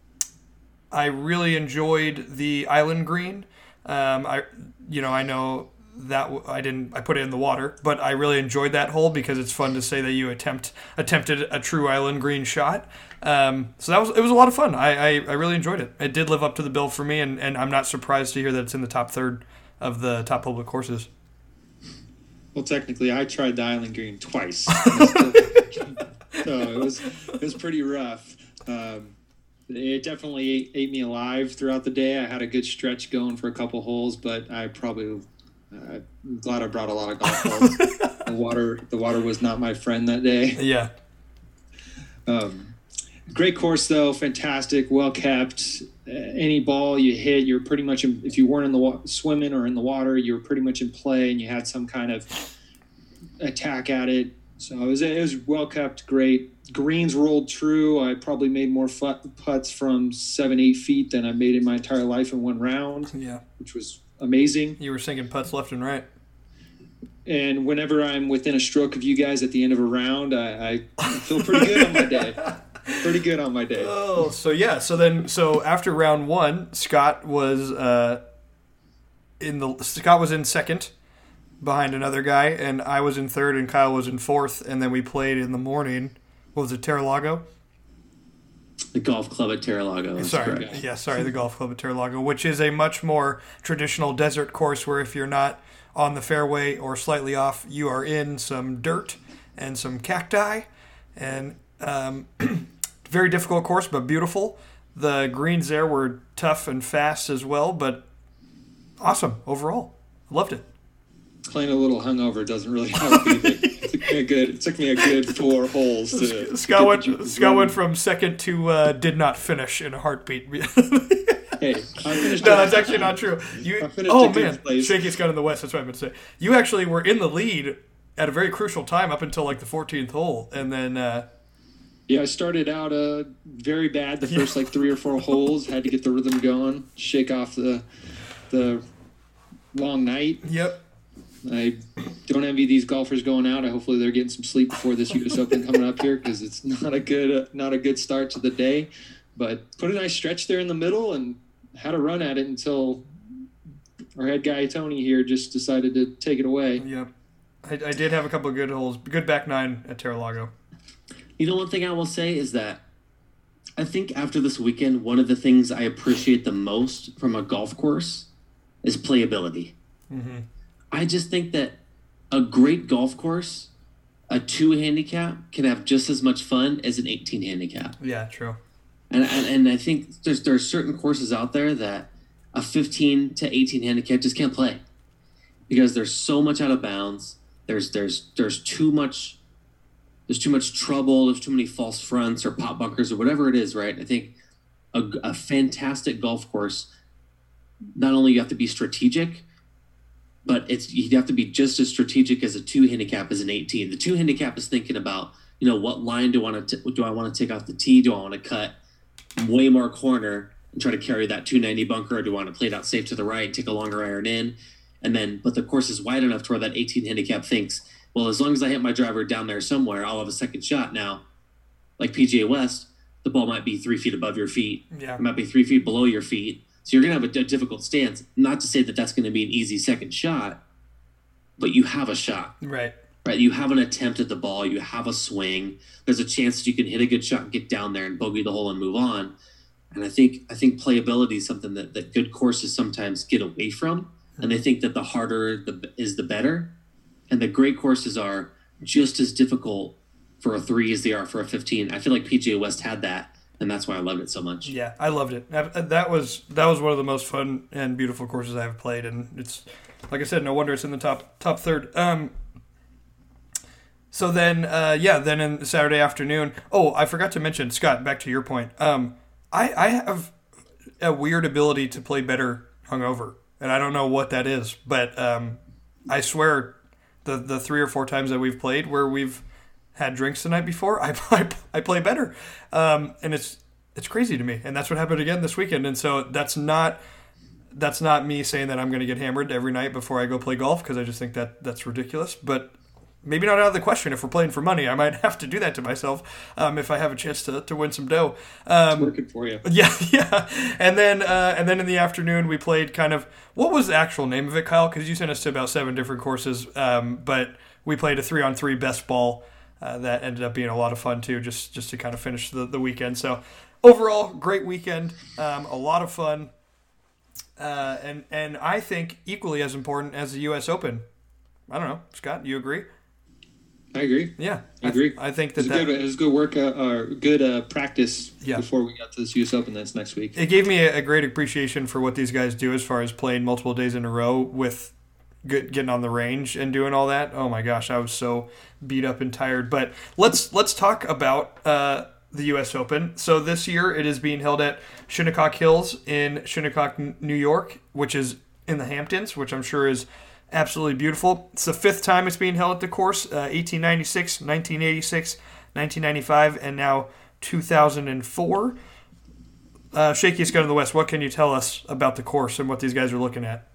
I really enjoyed the island green. Um, I, you know, I know that w- I didn't. I put it in the water, but I really enjoyed that hole because it's fun to say that you attempt attempted a true island green shot. Um, so that was it was a lot of fun. I, I, I really enjoyed it. It did live up to the bill for me, and, and I'm not surprised to hear that it's in the top third of the top public courses. Well, technically, I tried the Island Green twice, so it was it was pretty rough. Um, it definitely ate, ate me alive throughout the day. I had a good stretch going for a couple holes, but I probably uh, I'm glad I brought a lot of golf balls. the water the water was not my friend that day. Yeah. Um, great course though, fantastic, well kept. Uh, any ball you hit, you're pretty much in, if you weren't in the wa- swimming or in the water, you were pretty much in play, and you had some kind of attack at it. So it was it was well kept, great. Greens rolled true. I probably made more fut- putts from seven eight feet than I made in my entire life in one round, Yeah. which was amazing. You were sinking putts left and right. And whenever I'm within a stroke of you guys at the end of a round, I, I feel pretty good on my day. Pretty good on my day. Oh, so yeah. So then, so after round one, Scott was uh, in the Scott was in second behind another guy, and I was in third, and Kyle was in fourth, and then we played in the morning. What was it, Terralago? The golf club at Terralago. That's Sorry, correct. yeah, sorry, the golf club at Terralago, which is a much more traditional desert course where if you're not on the fairway or slightly off, you are in some dirt and some cacti, and um, very difficult course, but beautiful. The greens there were tough and fast as well, but awesome overall. Loved it. Playing a little hungover doesn't really help either. It took me a good, it took me a good four holes to. to Scott get went, the juices Scott went running. from second to uh, did not finish in a heartbeat. Hey, I finished. No, a- that's actually not true. You, I finished oh a good man, place. Shaky Scott in the West. That's what I meant to say. You actually were in the lead at a very crucial time up until like the fourteenth hole, and then uh, Yeah, I started out uh, very bad the first like three or four holes. Had to get the rhythm going, shake off the the long night. yep, I don't envy these golfers going out. I hopefully they're getting some sleep before this U S Open coming up here because it's not a good uh, not a good start to the day. But put a nice stretch there in the middle and had a run at it until our head guy Tony here just decided to take it away. yep. I, I did have a couple of good holes, good back nine at Terralago. You know, one thing I will say is that I think after this weekend, one of the things I appreciate the most from a golf course is playability. Mm-hmm. I just think that a great golf course, a two handicap, can have just as much fun as an eighteen handicap. Yeah, true. And, and and I think there's there's certain courses out there that a fifteen to eighteen handicap just can't play because there's so much out of bounds. There's there's there's too much there's too much trouble. There's too many false fronts or pop bunkers or whatever it is, right? I think a, a fantastic golf course, not only you have to be strategic, but it's you have to be just as strategic as a two handicap as an eighteen. The two handicap is thinking about, you know, what line do I want to do I want to take off the tee? Do I want to cut way more corner and try to carry that two ninety bunker, or do I want to play it out safe to the right, take a longer iron in? And then, but the course is wide enough to where that eighteen handicap thinks, well, as long as I hit my driver down there somewhere, I'll have a second shot. Now, like P G A West, the ball might be three feet above your feet. Yeah. It might be three feet below your feet. So you're going to have a, a difficult stance. Not to say that that's going to be an easy second shot, but you have a shot. Right. Right, you have an attempt at the ball. You have a swing. There's a chance that you can hit a good shot and get down there and bogey the hole and move on. And I think I think playability is something that, that good courses sometimes get away from, and they think that the harder the is the better. And the great courses are just as difficult for a three as they are for a fifteen. I feel like P G A West had that, and that's why I loved it so much. Yeah, I loved it. That was that was one of the most fun and beautiful courses I've played, and it's like I said, no wonder it's in the top top third. Um, so then, uh, yeah, then in Saturday afternoon. Oh, I forgot to mention, Scott. Back to your point. Um, I I have a weird ability to play better hungover, and I don't know what that is, but um, I swear, the the three or four times that we've played where we've had drinks the night before, I I, I play better, um, and it's it's crazy to me, and that's what happened again this weekend. And so that's not that's not me saying that I'm going to get hammered every night before I go play golf, because I just think that that's ridiculous. But maybe not out of the question. If we're playing for money, I might have to do that to myself um, if I have a chance to, to win some dough. Um, It's working for you. Yeah, yeah. And then uh, and then in the afternoon we played kind of, what was the actual name of it, Kyle? Because you sent us to about seven different courses, um, but we played a three on three best ball. Uh, that ended up being a lot of fun too, just just to kind of finish the, the weekend. So overall, great weekend, um, a lot of fun, uh, and and I think equally as important as the U S Open. I don't know, Scott, you agree? I agree. Yeah, I agree. th- I think It that, was, that good, it was good work, uh, or good uh, practice Yeah. before we got to this U S Open that's next week. it gave me a, a great appreciation for what these guys do as far as playing multiple days in a row with good, getting on the range and doing all that. Oh my gosh, I was so beat up and tired. But let's let's talk about uh, the U S Open. So this year it is being held at Shinnecock Hills in Shinnecock, N- New York, which is in the Hamptons, which I'm sure is absolutely beautiful. It's the fifth time it's being held at the course, uh, eighteen ninety-six, nineteen eighty-six, nineteen ninety-five, and now two thousand four. Uh, Shakiest Gun in the West, what can you tell us about the course and what these guys are looking at?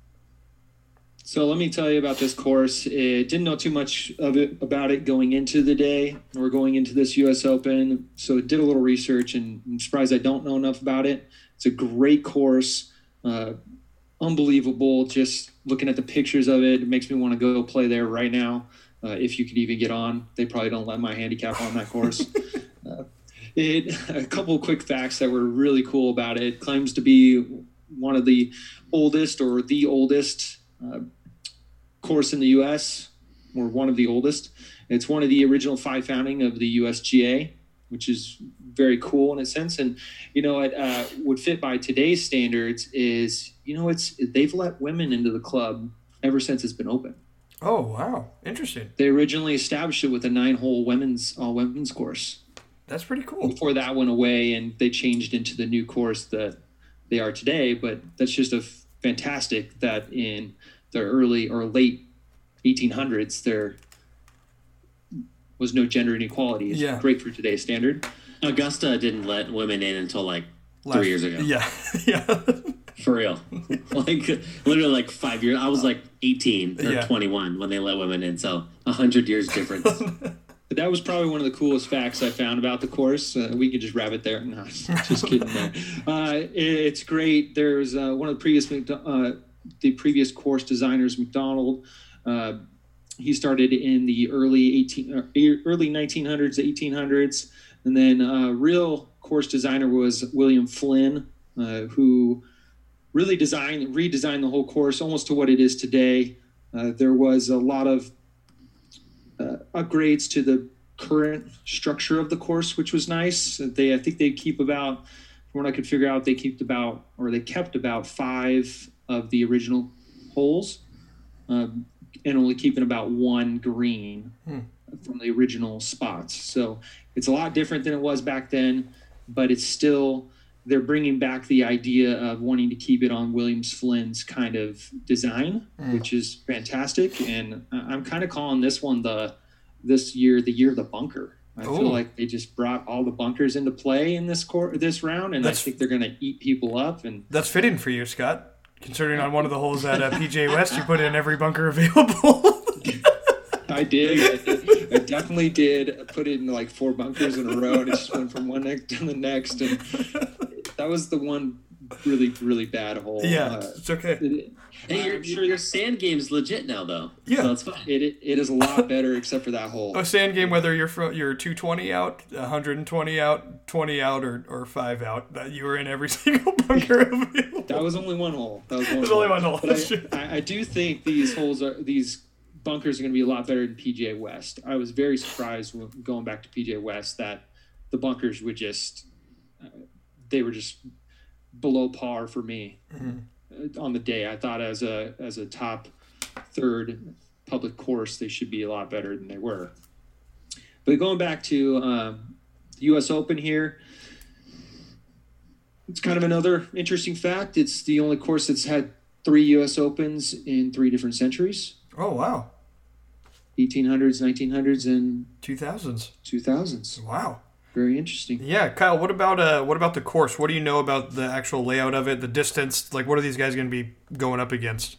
So let me tell you about this course. It didn't know too much of it about it going into the day or going into this U S Open. So did a little research, and I'm surprised I don't know enough about it. It's a great course, uh, unbelievable. Just looking at the pictures of it, it makes me want to go play there right now. Uh, if you could even get on, they probably don't let my handicap on that course. uh, it a couple of quick facts that were really cool about it. It claims to be one of the oldest or the oldest Uh, course in the U S, or one of the oldest. It's one of the original five founding of the U S G A, which is very cool in a sense. And, you know, it uh, would fit by today's standards is, you know, it's they've let women into the club ever since it's been open. Oh, wow. Interesting. They originally established it with a nine-hole women's all women's course. That's pretty cool. Before that went away, and they changed into the new course that they are today. But that's just a f- fantastic that in the early or late eighteen hundreds, there was no gender inequality. It's Yeah. great for today's standard. Augusta didn't let women in until like Last- three years ago. Yeah. Yeah. For real. Like literally like five years. I was like eighteen or Yeah. twenty-one when they let women in. So a hundred years difference. But that was probably one of the coolest facts I found about the course. Uh, we could just wrap it there. No, just kidding. There. Uh, it- it's great. There's uh, one of the previous uh, the previous course designers, McDonald. Uh, he started in the early eighteen, uh, early nineteen hundreds, eighteen hundreds, and then uh, real course designer was William Flynn, uh, who really designed, redesigned the whole course almost to what it is today. Uh, there was a lot of uh, upgrades to the current structure of the course, which was nice. They, I think they keep about, from what I could figure out, they kept about, or they kept about five of the original holes, um, and only keeping about one green Hmm. from the original spots. So it's a lot different than it was back then, but it's still they're bringing back the idea of wanting to keep it on Williams Flynn's kind of design, mm. which is fantastic. And I'm kind of calling this one the this year the year of the bunker. I Ooh. feel like they just brought all the bunkers into play in this court, this round, and that's, I think they're going to eat people up. And that's fitting for you, Scott. Considering on one of the holes at uh, P G A West, you put in every bunker available. I did. I did. I definitely did put in like four bunkers in a row, and it just went from one neck to the next. And that was the one really, really bad hole. Yeah, uh, it's okay. It, hey, your, sure your sand game's legit now, though. Yeah, so that's fine. It, it it is a lot better, except for that hole. A sand game, whether you're from, you're two twenty out, one hundred twenty out, twenty out, or, or five out, that you were in every single bunker available. That was only one hole. That was one. There's hole. only one hole. But I, I, I do think these holes are these. bunkers are going to be a lot better than P G A West. I was very surprised when going back to P G A West that the bunkers would just uh, they were just below par for me mm-hmm. on the day. I thought as a as a top third public course they should be a lot better than they were. But going back to um, the U S Open here, it's kind of another interesting fact. It's the only course that's had three U S Opens in three different centuries. Oh, wow. eighteen hundreds, nineteen hundreds, and two thousands. two thousands. Wow. Very interesting. Yeah, Kyle, what about uh what about the course? What do you know about the actual layout of it, the distance? Like, what are these guys going to be going up against?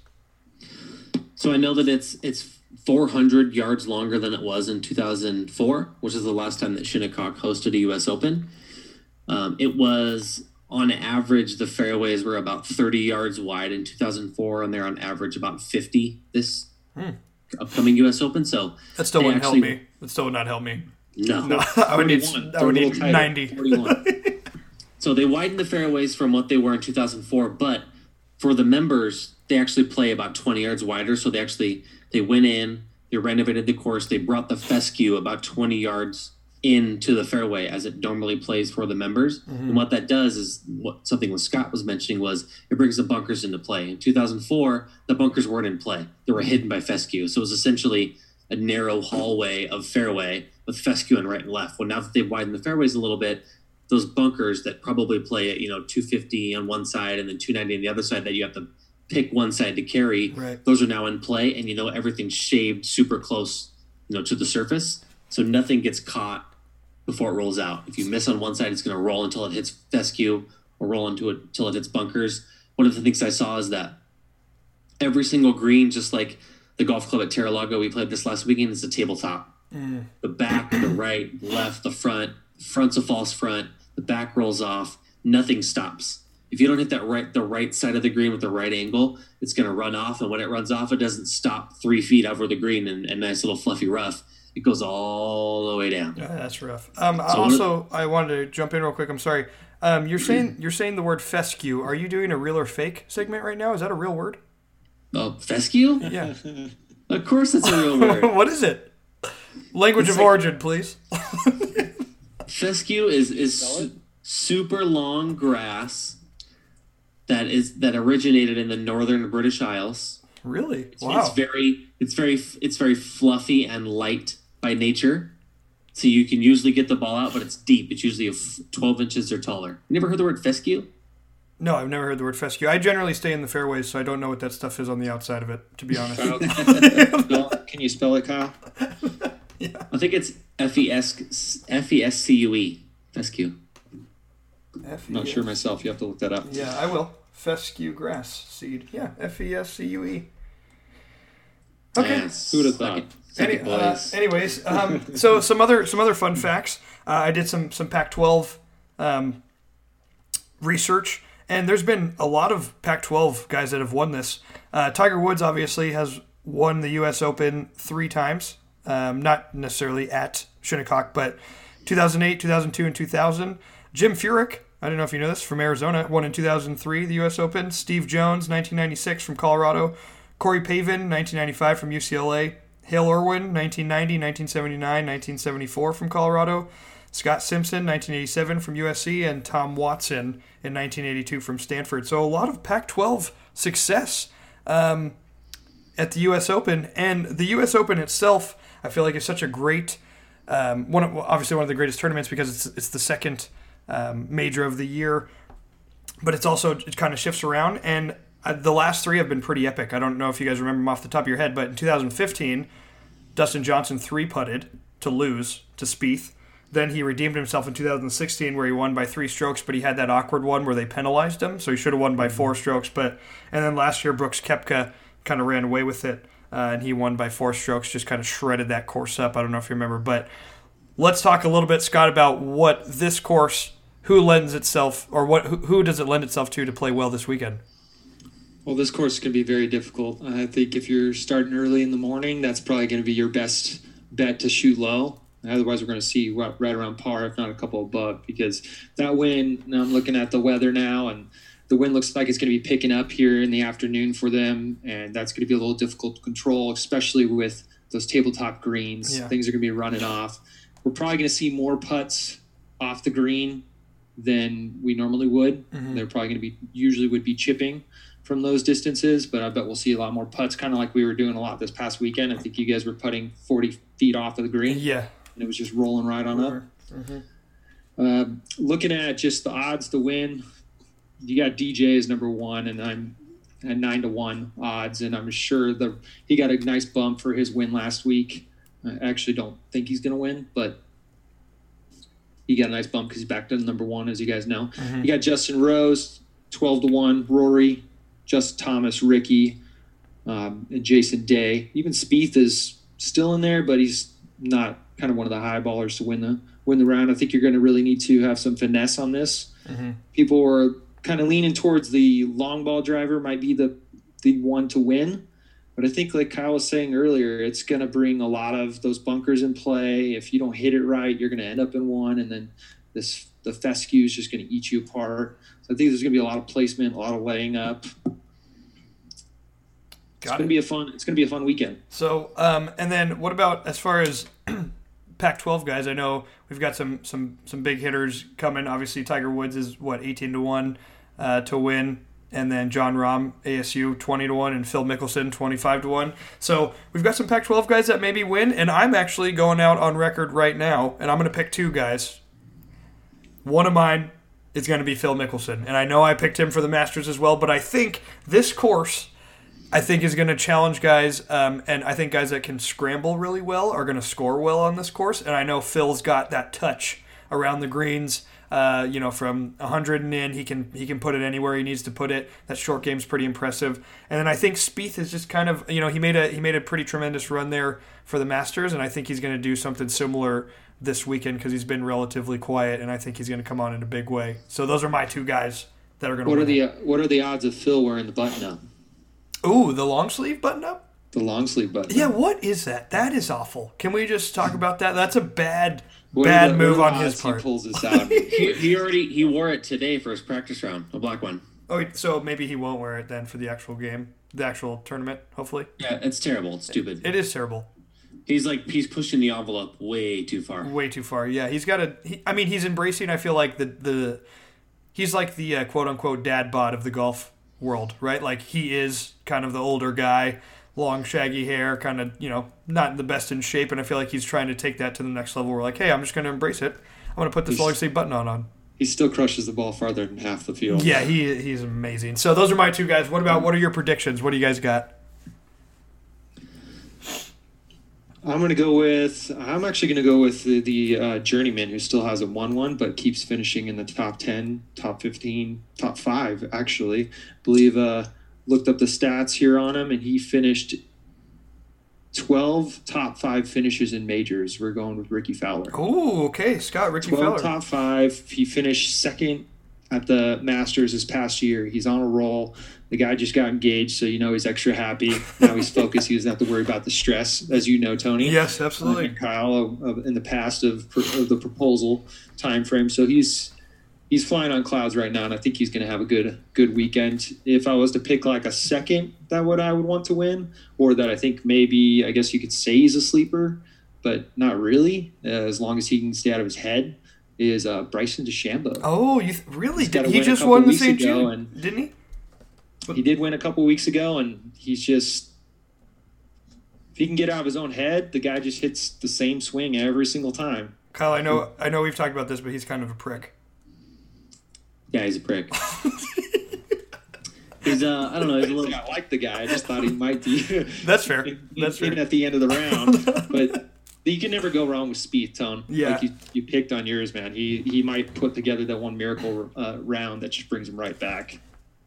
So I know that it's it's four hundred yards longer than it was in two thousand four, which is the last time that Shinnecock hosted a U S Open. Um, it was, on average, the fairways were about thirty yards wide in two thousand four, and they're on average about fifty this Hmm. upcoming U S Open. So that still wouldn't actually, help me. That still would not help me. No, no I would need. I would need ninety. So they widened the fairways from what they were in two thousand four, but for the members, they actually play about twenty yards wider. So they actually they went in, they renovated the course, they brought the fescue about twenty yards into the fairway as it normally plays for the members. Mm-hmm. And what that does is what something what Scott was mentioning was it brings the bunkers into play. In two thousand four, the bunkers weren't in play. They were hidden by fescue. So it was essentially a narrow hallway of fairway with fescue on right and left. Well, now that they've widened the fairways a little bit, those bunkers that probably play at, you know, two fifty on one side and then two ninety on the other side that you have to pick one side to carry, right. Those are now in play, and you know everything's shaved super close, you know, to the surface. So nothing gets caught before it rolls out. If you miss on one side, it's going to roll until it hits fescue or roll into it until it hits bunkers. One of the things I saw is that every single green, just like the golf club at Terra-Lago, we played this last weekend, is a tabletop. Mm. The back, the right, the left, the front, front's a false front, the back rolls off, nothing stops. If you don't hit that right, the right side of the green with the right angle, it's going to run off. And when it runs off, it doesn't stop three feet over the green and a nice little fluffy rough. It goes all the way down. Yeah, that's rough. Um, so also, I wanted to jump in real quick. I'm sorry. Um, you're saying you're saying the word fescue. Are you doing a real or fake segment right now? Is that a real word? Oh, fescue? Yeah. Of course, it's a real word. What is it? Language it's of like, origin, please. Fescue is is su- super long grass that is that originated in the northern British Isles. Really? It's, wow. It's very it's very it's very fluffy and light by nature, so you can usually get the ball out, but it's deep. It's usually twelve inches or taller. You never heard the word fescue? No, I've never heard the word fescue. I generally stay in the fairways, so I don't know what that stuff is on the outside of it, to be honest. Can you spell it, Kyle? Yeah. I think it's F E S F E S C U E. Fescue. I'm not sure myself. You have to look that up. Yeah, I will. Fescue grass seed. Yeah, F E S C U E. Okay. Yes. Who would have thought? Any, uh, anyways, um, so some other some other fun facts. Uh, I did some some Pac twelve um, research, and there's been a lot of Pac twelve guys that have won this. Uh, Tiger Woods obviously has won the U S Open three times. Um, not necessarily at Shinnecock, but two thousand eight, two thousand two, and two thousand. Jim Furyk, I don't know if you know this, from Arizona, won in two thousand three, the U S Open. Steve Jones, nineteen ninety-six, from Colorado. Corey Pavin, nineteen ninety-five, from U C L A. Hale Irwin, nineteen ninety, nineteen seventy-nine, nineteen seventy-four, from Colorado. Scott Simpson, nineteen eighty-seven, from U S C. And Tom Watson in nineteen eighty-two from Stanford. So a lot of Pac twelve success um, at the U S Open. And the U S Open itself, I feel like, is such a great, um, one of, obviously one of the greatest tournaments because it's it's the second um, major of the year. but it's also it kind of shifts around. And uh, the last three have been pretty epic. I don't know if you guys remember them off the top of your head, but in two thousand fifteen, Dustin Johnson three putted to lose to Spieth. Then he redeemed himself in two thousand sixteen, where he won by three strokes, but he had that awkward one where they penalized him, so he should have won by four strokes. But and then last year, Brooks Koepka kind of ran away with it, uh, and he won by four strokes, just kind of shredded that course up. I don't know if you remember, but let's talk a little bit, Scott, about what this course, who lends itself, or what who, who does it lend itself to to play well this weekend? Well, this course is going to be very difficult. I think if you're starting early in the morning, that's probably going to be your best bet to shoot low. Otherwise, we're going to see right around par, if not a couple above, because that wind, now I'm looking at the weather now, and the wind looks like it's going to be picking up here in the afternoon for them, and that's going to be a little difficult to control, especially with those tabletop greens. Yeah. Things are going to be running off. We're probably going to see more putts off the green than we normally would. Mm-hmm. They're probably going to be, usually would be chipping from those distances, but I bet we'll see a lot more putts, kind of like we were doing a lot this past weekend. I think you guys were putting forty feet off of the green. Yeah. And it was just rolling right on up. Mm-hmm. Uh, looking at just the odds to win, you got D J as number one, and I'm at nine to one odds, and I'm sure the he got a nice bump for his win last week. I actually don't think he's going to win, but he got a nice bump because he's back to number one, as you guys know. Mm-hmm. You got Justin Rose, twelve to one, Rory, Justin Thomas, Ricky, um, and Jason Day. Even Spieth is still in there, but he's not kind of one of the high ballers to win the win the round. I think you're going to really need to have some finesse on this. Mm-hmm. People are kind of leaning towards the long ball driver might be the the one to win. But I think, like Kyle was saying earlier, it's going to bring a lot of those bunkers in play. If you don't hit it right, you're going to end up in one, and then this the fescue is just going to eat you apart. So I think there's going to be a lot of placement, a lot of laying up. It's going to be a fun. It's going to be a fun weekend. So, um, and then what about as far as Pac twelve guys? I know we've got some some some big hitters coming. Obviously, Tiger Woods is what eighteen to one uh, to win, and then John Rahm, A S U twenty to one, and Phil Mickelson twenty-five to one. So we've got some Pac twelve guys that maybe win, and I'm actually going out on record right now, and I'm going to pick two guys. One of mine is going to be Phil Mickelson, and I know I picked him for the Masters as well, but I think this course, I think, is going to challenge guys, um, and I think guys that can scramble really well are going to score well on this course. And I know Phil's got that touch around the greens. Uh, you know, from one hundred and in, he can he can put it anywhere he needs to put it. That short game's pretty impressive. And then I think Spieth is just kind of, you know, he made a he made a pretty tremendous run there for the Masters, and I think he's going to do something similar this weekend because he's been relatively quiet, and I think he's going to come on in a big way. So those are my two guys that are going to. What win are the it. uh, What are the odds of Phil wearing the button up? Ooh, the long sleeve button up? The long sleeve button. Yeah, what is that? That is awful. Can we just talk about that? That's a bad, What are bad the- what move are the on his odds part. He pulls this out. He, he already he wore it today for his practice round, a black one. Oh, wait, so maybe he won't wear it then for the actual game, the actual tournament, hopefully. Yeah, it's terrible. It's stupid. It is terrible. He's like he's pushing the envelope way too far. Way too far. Yeah, he's got a. He, I mean, he's embracing. I feel like the the, he's like the uh, quote unquote dad bod of the golf world, right? Like he is kind of the older guy, long shaggy hair, kind of you know not in the best in shape, and I feel like he's trying to take that to the next level. We're like, hey, I'm just going to embrace it. I'm going to put this He's- long sleeve button on on. He still crushes the ball farther than half the field. Yeah, he he's amazing. So those are my two guys. What about what are your predictions? What do you guys got? I'm going to go with, I'm actually going to go with the, the uh, journeyman who still hasn't won one, but keeps finishing in the top ten, top fifteen, top five, actually. believe, uh, looked up the stats here on him, and he finished twelve top five finishes in majors. We're going with Ricky Fowler. Oh, okay, Scott, Ricky twelve Fowler. top five. He finished second at the Masters this past year. He's on a roll. The guy just got engaged, so you know he's extra happy. Now he's focused. He doesn't have to worry about the stress, as you know, Tony. Yes, Uh, absolutely. and Kyle uh, uh, in the past of, of the proposal time frame. So he's he's flying on clouds right now, and I think he's going to have a good good weekend. If I was to pick like a second that would I would want to win, or that I think maybe I guess you could say he's a sleeper, but not really, uh, as long as he can stay out of his head, is uh, Bryson DeChambeau. Oh, you th- really? He's got Did a he win a just couple won the weeks Saint ago, Jude? and- Didn't he? He did win a couple weeks ago, and he's just if he can get out of his own head, the guy just hits the same swing every single time. Kyle, I know, I know we've talked about this, but he's kind of a prick. Yeah, he's a prick. He's uh, I don't know. He's a little. I like the guy. I just thought he might be. That's fair. That's even fair. at the end of the round, but you can never go wrong with Spieth, Tone. Yeah. Like you, you picked on yours, man. He he might put together that one miracle uh, round that just brings him right back.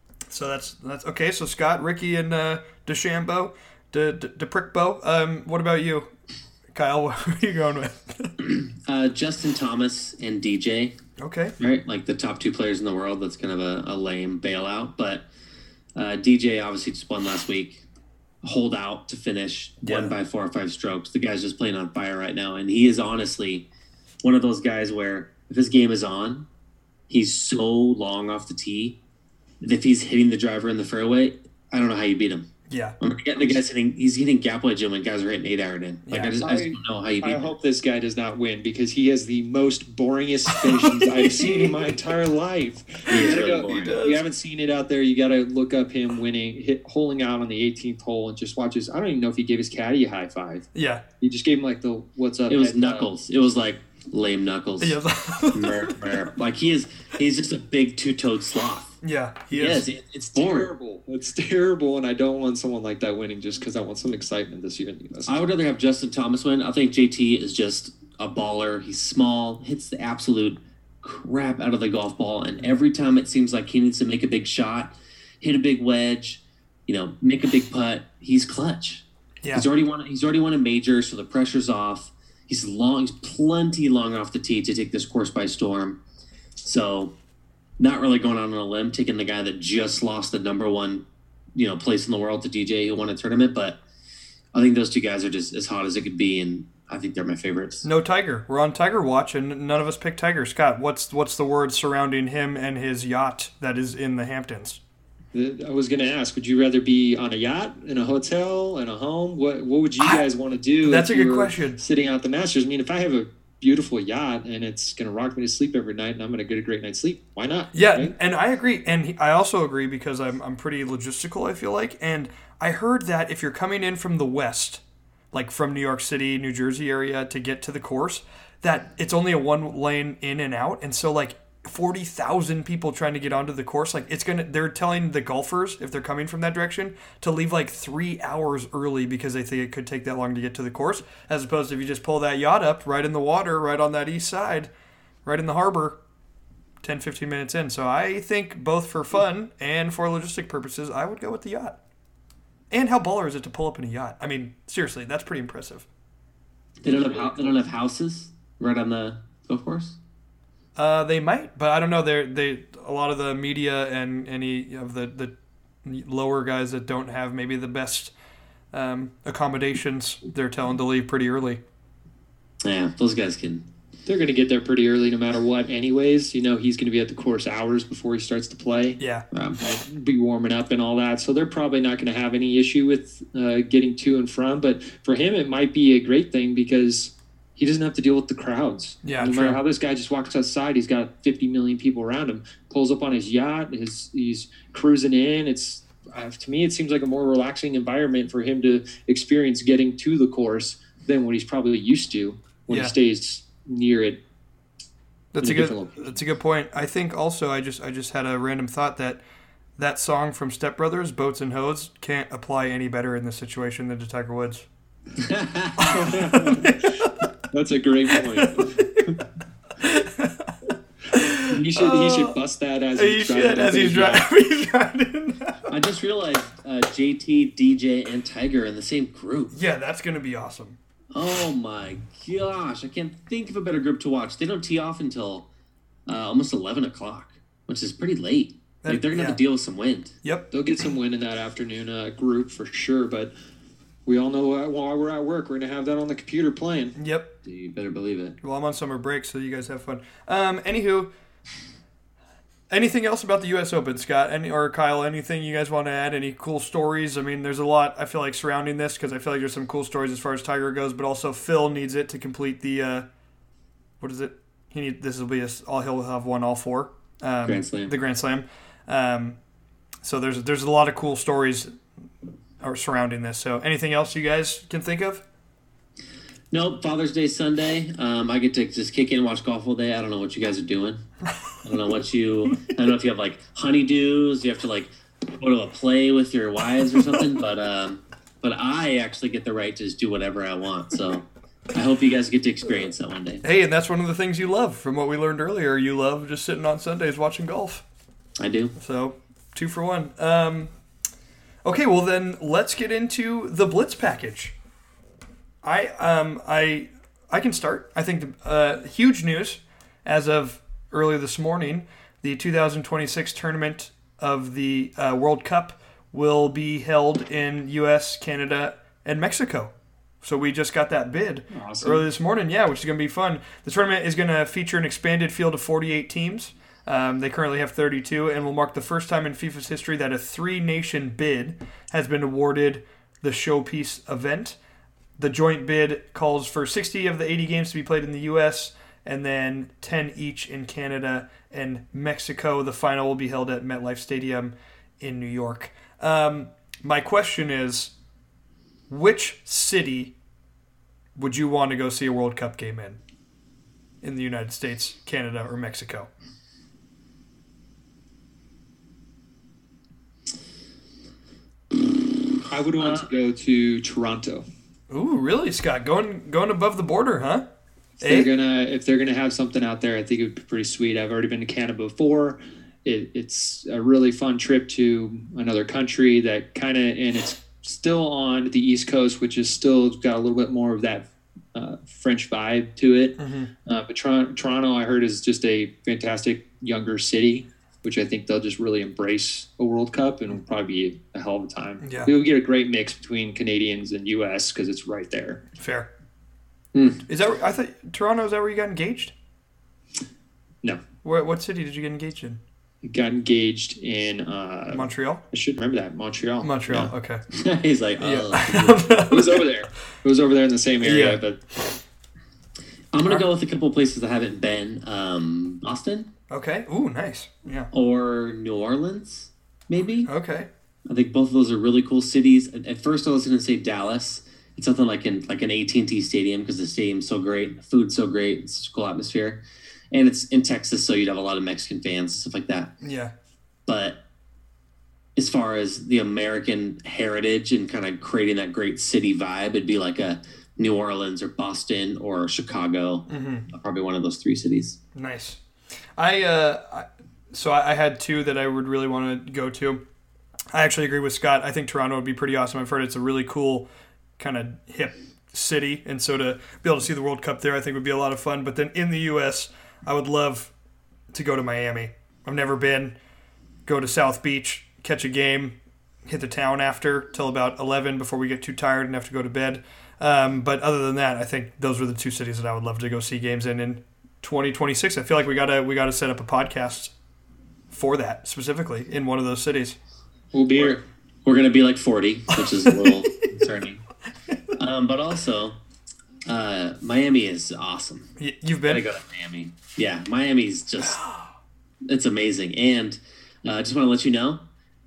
So that's that's okay. So Scott, Ricky, and uh, DeChambeau, De, De, DePrickbo. Um, what about you, Kyle? What are you going with? Uh, Justin Thomas and D J. Okay. Right, like the top two players in the world. That's kind of a, a lame bailout, but uh, D J obviously just won last week. Hold out to finish, Yeah. won by four or five strokes. The guy's just playing on fire right now, and he is honestly one of those guys where if his game is on, he's so long off the tee that if he's hitting the driver in the fairway, I don't know how you beat him. Yeah. I mean, the guy's hitting, he's hitting gap wedge in when guys are hitting eight iron in. Like Yeah. I just, I just don't know how you beat I him. hope this guy does not win because he has the most boringest finishes I've seen in my entire life. He is You, really gotta go- boring. you- you haven't seen it out there. You got to look up him winning, hit, holing out on the eighteenth hole, and just watch his. I don't even know if he gave his caddy a high five. Yeah. He just gave him like the "What's up?" It was head nod. knuckles. It was like lame knuckles. Yeah. Mer, mer. Like he is, he's just a big two-toed sloth. yeah. He Yes, is. it, it's boring. Terrible. It's terrible, and I don't want someone like that winning just because I want some excitement this year in the U S. I would rather have Justin Thomas win. I think J T is just a baller. He's small, hits the absolute crap out of the golf ball, and every time it seems like he needs to make a big shot, hit a big wedge, you know, make a big putt, he's clutch. Yeah. He's already won. He's already won a major, so the pressure's off. He's long. He's plenty long off the tee to take this course by storm. So, not really going out on a limb, taking the guy that just lost the number one, you know, place in the world to D J who won a tournament. But I think those two guys are just as hot as it could be, and I think they're my favorites. No Tiger. We're on Tiger watch, and none of us picked Tiger. Scott, what's what's the word surrounding him and his yacht that is in the Hamptons? I was going to ask, would you rather be on a yacht, in a hotel, in a home? What What would you I- guys want to do? That's if a you good were question. Sitting out the Masters. I mean, if I have a beautiful yacht and it's going to rock me to sleep every night, and I'm going to get a great night's sleep, why not? Yeah, right? and I agree, and he- I also agree because I'm I'm pretty logistical. I feel like, and I heard that if you're coming in from the west, like from New York City, New Jersey area, to get to the course, that it's only a one lane in and out, and so like forty thousand people trying to get onto the course, like it's gonna. They're telling the golfers if they're coming from that direction to leave like three hours early because they think it could take that long to get to the course, as opposed to if you just pull that yacht up right in the water, right on that east side, right in the harbor. ten, fifteen minutes in. So I think both for fun and for logistic purposes, I would go with the yacht. And how baller is it to pull up in a yacht? I mean, seriously, that's pretty impressive. They don't have hou- they don't have houses right on the golf course. Uh, they might, but I don't know. They're they a lot of the media and any of the the lower guys that don't have maybe the best um, accommodations, they're telling to leave pretty early. Yeah, those guys can. They're going to get there pretty early no matter what anyways. You know, he's going to be at the course hours before he starts to play. Yeah, Um, Be warming up and all that. So they're probably not going to have any issue with uh, getting to and from. But for him, it might be a great thing because he doesn't have to deal with the crowds. Yeah, no true. matter how this guy just walks outside, he's got fifty million people around him. Pulls up on his yacht. His, he's cruising in. It's uh, to me, it seems like a more relaxing environment for him to experience getting to the course than what he's probably used to when Yeah. he stays near it. that's a in a different good location. that's a good point. I think also I just I just had a random thought that that song from Step Brothers, Boats and Hoes, can't apply any better in this situation than to Tiger Woods. That's a great point. he should he should bust that as He he's should, driving as up he's his yacht. driving. He's driving. I just realized uh, J T, D J, and Tiger in the same group. Yeah, that's gonna be awesome. Oh my gosh, I can't think of a better group to watch. They don't tee off until uh, almost eleven o'clock, which is pretty late. That- Like they're gonna yeah. have to deal with some wind. Yep. They'll get some win in that afternoon uh, group for sure, but we all know uh, while we're at work, we're going to have that on the computer playing. Yep. You better believe it. Well, I'm on summer break, so you guys have fun. Um, anywho, anything else about the U S Open, Scott? Any or Kyle? Anything you guys want to add? Any cool stories? I mean, there's a lot I feel like surrounding this because I feel like there's some cool stories as far as Tiger goes, but also Phil needs it to complete the uh, what is it? He need this will be a, all he'll have won all four. Um, Grand Slam. The Grand Slam. Um, so there's there's a lot of cool stories are surrounding this. So anything else you guys can think of? Nope, Father's Day Sunday. Um, I get to just kick in and watch golf all day. I don't know what you guys are doing. I don't know what you. I don't know if you have like honeydews. You have to like go to a play with your wives or something, but um, but I actually get the right to just do whatever I want. So I hope you guys get to experience that one day. Hey, and that's one of the things you love from what we learned earlier. You love just sitting on Sundays watching golf. I do. So, two for one. Um, okay, well then let's get into the Blitz package. I um I I can start. I think the, uh, huge news as of earlier this morning. The two thousand twenty-six tournament of the uh, World Cup will be held in U S, Canada, and Mexico. So we just got that bid Awesome. early this morning, yeah, which is going to be fun. The tournament is going to feature an expanded field of forty-eight teams. Um, they currently have thirty-two, and will mark the first time in FIFA's history that a three-nation bid has been awarded the showpiece event. The joint bid calls for sixty of the eighty games to be played in the U S, and then ten each in Canada and Mexico. The final will be held at MetLife Stadium in New York. Um, my question is, which city would you want to go see a World Cup game in? In the United States, Canada, or Mexico? I would want to go to Toronto. Ooh, really, Scott? Going going above the border, huh? If they're Eh? gonna if they're gonna have something out there, I think it would be pretty sweet. I've already been to Canada before. It, it's a really fun trip to another country that kind of, and it's still on the East Coast, which is still got a little bit more of that uh, French vibe to it. Mm-hmm. Uh, but Toronto, Toronto, I heard, is just a fantastic younger city, which I think they'll just really embrace a World Cup, and it'll probably be a hell of a time. Yeah. We'll get a great mix between Canadians and U S because it's right there. Fair. Hmm. Is that? Where, I thought Toronto. Is that where you got engaged? No, Where, what city did you get engaged in? got engaged in. Uh, Montreal. I should remember that Montreal. Montreal. Yeah. Okay. He's like, oh. It was over there. It was over there in the same area, Yeah. but I'm going to go with a couple of places I haven't been. Um, Boston Okay. Ooh, nice. Yeah. or New Orleans, maybe. Okay. I think both of those are really cool cities. At, at first, I was going to say Dallas. It's something like in like an A T and T stadium because the stadium's so great, the food's so great, it's such a cool atmosphere, and it's in Texas, so you'd have a lot of Mexican fans, stuff like that. Yeah. But as far as the American heritage and kind of creating that great city vibe, it'd be like a New Orleans or Boston or Chicago. Mm-hmm. Probably one of those three cities. Nice. I uh, I, so I, I had two that I would really want to go to. I actually agree with Scott. I think Toronto would be pretty awesome. I've heard it's a really cool, kind of hip city, and so to be able to see the World Cup there, I think would be a lot of fun. But then in the U S, I would love to go to Miami. I've never been. Go to South Beach, catch a game, hit the town after till about eleven before we get too tired and have to go to bed. Um, but other than that, I think those were the two cities that I would love to go see games in in twenty twenty-six. I feel like we gotta we gotta set up a podcast for that specifically in one of those cities. we'll be here. We're going to be like forty, which is a little concerning. Um, but also, uh, Miami is awesome. Y- You've Gotta been? go to Miami. Yeah, Miami's just, it's amazing. And uh, I just want to let you know,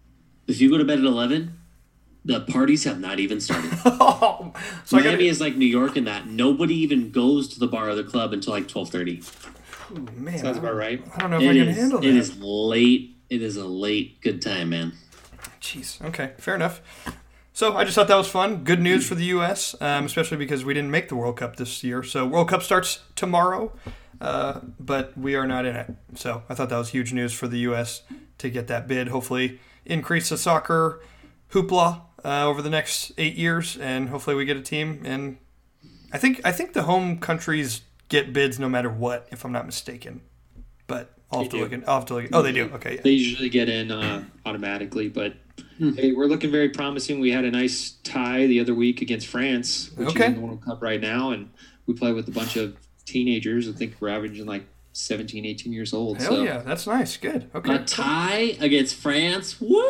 if you go to bed at eleven, the parties have not even started. Oh, so I Miami gotta, is like New York in that nobody even goes to the bar or the club until like twelve thirty. Ooh, man, Sounds I about don't- right. I don't know if It I can is, handle that. it is late. It is a late good time, man. Jeez. Okay, fair enough. So I just thought that was fun. Good news for the U S, um, especially because we didn't make the World Cup this year. So World Cup starts tomorrow, uh, but we are not in it. So I thought that was huge news for the U S to get that bid. Hopefully increase the soccer hoopla uh, over the next eight years, and hopefully we get a team. And I think I think the home countries get bids no matter what, if I'm not mistaken. But I'll have They to do. look. In, I'll have to look. In, oh, they do. Okay. They usually get in uh, automatically, but hey, we're looking very promising. We had a nice tie the other week against France, which Okay. is in the World Cup right now, and we play with a bunch of teenagers. I think we're averaging like seventeen, eighteen years old. Hell so yeah, that's nice. Good. Okay. A tie against France? Woo!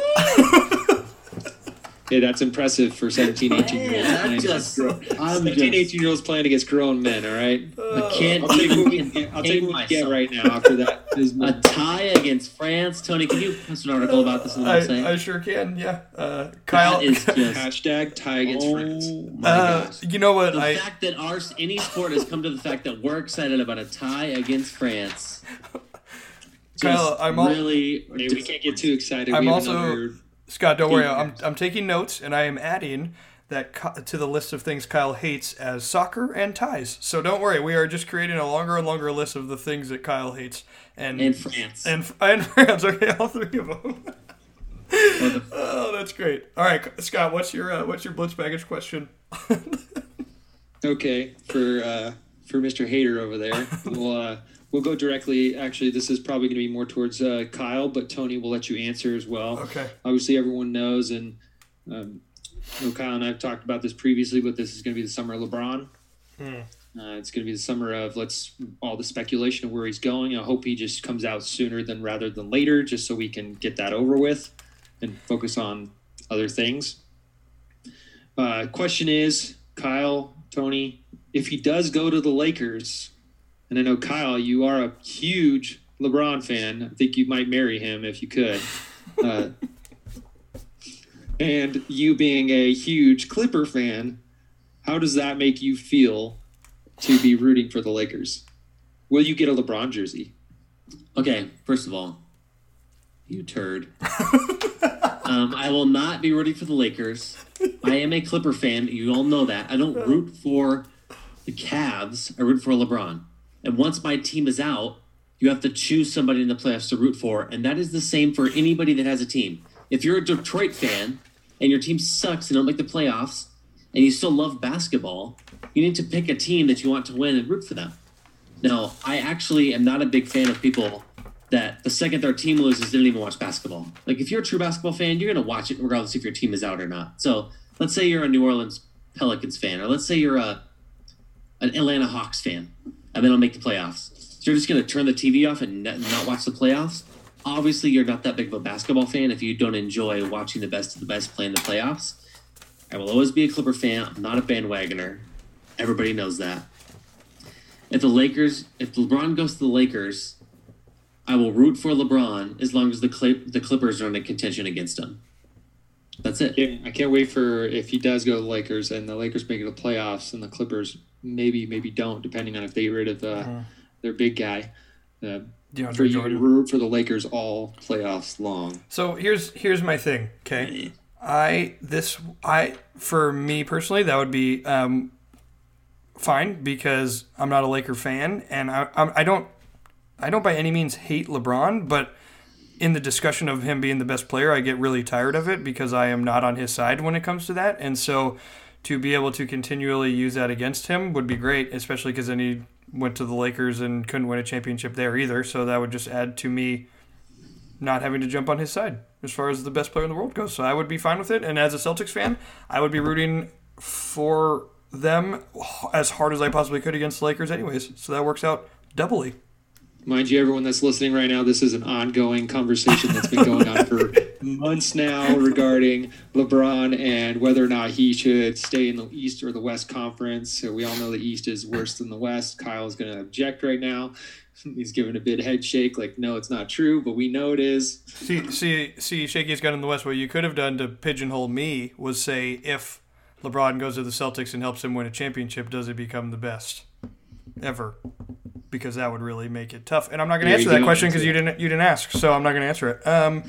yeah, that's impressive for seventeen, eighteen year olds. Man, playing I'm against just, grown- I'm seventeen, just, eighteen year olds playing against grown men, all right? I can't I'll tell you what we even can, I'll tell you what we can get myself. right now after that. Is A tie against France? Tony, can you post an article about this on the website? I, I sure can. Yeah. Uh, Kyle. That is just, hashtag tie against France. oh my uh, gosh. you know what? The I fact that our any sport has come to the fact that we're excited about a tie against France. Kyle, Just I'm all- really. Hey, we can't get too excited. I'm we have also another Scott, don't worry. I'm Gamers. I'm taking notes, and I am adding that Ky- to the list of things Kyle hates as soccer and ties. So don't worry. We are just creating a longer and longer list of the things that Kyle hates. And And France. and, and France. Okay, all three of them. Or the- Oh, that's great. All right, Scott, what's your uh, what's your blitz package question? Okay, for uh, for Mister Hater over there, we'll uh, we'll go directly. Actually, this is probably going to be more towards uh, Kyle, but Tony will let you answer as well. Okay. Obviously, everyone knows, and um, you know, Kyle and I have talked about this previously, but this is going to be the summer of LeBron. Uh, it's going to be the summer of let's all the speculation of where he's going. I hope he just comes out sooner than rather than later, just so we can get that over with and focus on other things. Uh, question is, Kyle, Tony, if he does go to the Lakers, and I know Kyle, you are a huge LeBron fan. I think you might marry him if you could. Uh, and you being a huge Clipper fan, how does that make you feel to be rooting for the Lakers? Will you get a LeBron jersey? Okay, first of all, you turd. um, I will not be rooting for the Lakers. I am a Clipper fan. You all know that. I don't root for the Cavs. I root for LeBron. And once my team is out, you have to choose somebody in the playoffs to root for. And that is the same for anybody that has a team. If you're a Detroit fan and your team sucks and don't make the playoffs and you still love basketball, you need to pick a team that you want to win and root for them. Now, I actually am not a big fan of people that the second their team loses didn't even watch basketball. Like, if you're a true basketball fan, you're going to watch it regardless if your team is out or not. So let's say you're a New Orleans Pelicans fan, or let's say you're a an Atlanta Hawks fan, and they don't make the playoffs. So you're just going to turn the T V off and n- not watch the playoffs? Obviously, you're not that big of a basketball fan if you don't enjoy watching the best of the best play in the playoffs. I will always be a Clipper fan. I'm not a bandwagoner. Everybody knows that. If the Lakers, if LeBron goes to the Lakers, I will root for LeBron as long as the Cl- the Clippers are in a contention against him. That's it. Yeah, I can't wait for if he does go to the Lakers and the Lakers make it to the playoffs and the Clippers maybe, maybe don't, depending on if they get rid of uh, Uh-huh. their big guy. Uh, DeAndre for you to Jordan. root for the Lakers all playoffs long. So here's here's my thing. Okay, I this I for me personally that would be um, fine because I'm not a Laker fan and I I'm, I don't I don't by any means hate LeBron, but in the discussion of him being the best player, I get really tired of it because I am not on his side when it comes to that, and so to be able to continually use that against him would be great, especially because then he went to the Lakers and couldn't win a championship there either. So that would just add to me not having to jump on his side as far as the best player in the world goes. So I would be fine with it. And as a Celtics fan, I would be rooting for them as hard as I possibly could against the Lakers anyways. So that works out doubly. Mind you, everyone that's listening right now, this is an ongoing conversation that's been going on for months now regarding LeBron and whether or not he should stay in the East or the West Conference. So we all know the East is worse than the West. Kyle is going to object right now. He's giving a big head shake like, no, it's not true, but we know it is. See, see, see, Shaky's got in the West. What you could have done to pigeonhole me was say if LeBron goes to the Celtics and helps him win a championship, does he become the best ever? Because that would really make it tough. And I'm not going to There answer you that go. question because you didn't you didn't ask, so I'm not going to answer it. Um,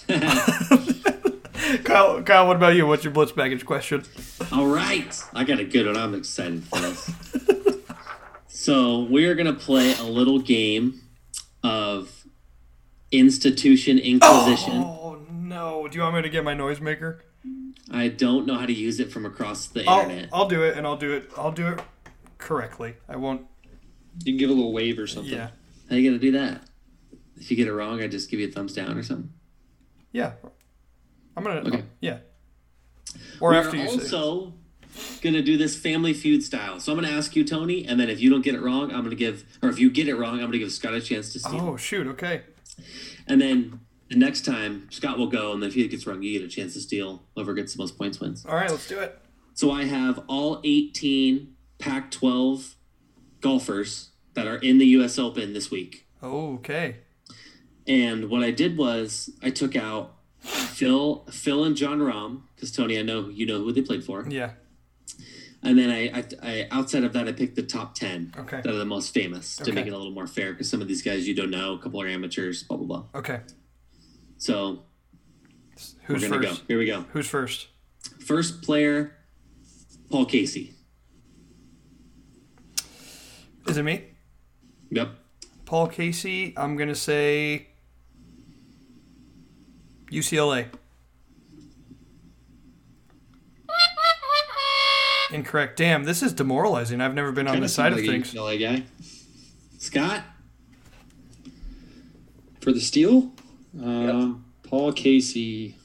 Kyle, Kyle, what about you? What's your blitz package question? All right. I got a good one. I'm excited for this. So we're going to play a little game of Institution Inquisition. Oh no! Do you want me to get my noisemaker? I don't know how to use it from across the I'll internet. I'll do it, and I'll do it. I'll do it correctly. I won't. You can give a little wave or something. Yeah, How are you going to do that? If you get it wrong, I just give you a thumbs down or something. yeah. I'm gonna. Okay. Yeah. Or We're after you say. also going to do this Family Feud style. So I'm going to ask you, Tony, and then if you don't get it wrong, I'm going to give, or if you get it wrong, I'm going to give Scott a chance to steal. Oh shoot! Okay. And then the next time, Scott will go, and then if he gets wrong, you get a chance to steal. Whoever gets the most points wins. All right, let's do it. So I have all eighteen Pac twelve golfers that are in the U S Open this week. Okay. And what I did was I took out Phil, Phil and John Rahm, because Tony, I know you know who they played for. Yeah. And then I, I, I outside of that, I picked the top ten Okay. that are the most famous to Okay. make it a little more fair, because some of these guys you don't know, a couple are amateurs, blah blah blah. Okay. So Who's We're gonna first? go. Here we go. Who's first? First player, Paul Casey. Is it me? Yep. Paul Casey. I'm gonna say U C L A. Incorrect. Damn, this is demoralizing. I've never been on Kinda this side of seemed like a things. U C L A guy. Scott. For the steal, uh, Paul Casey,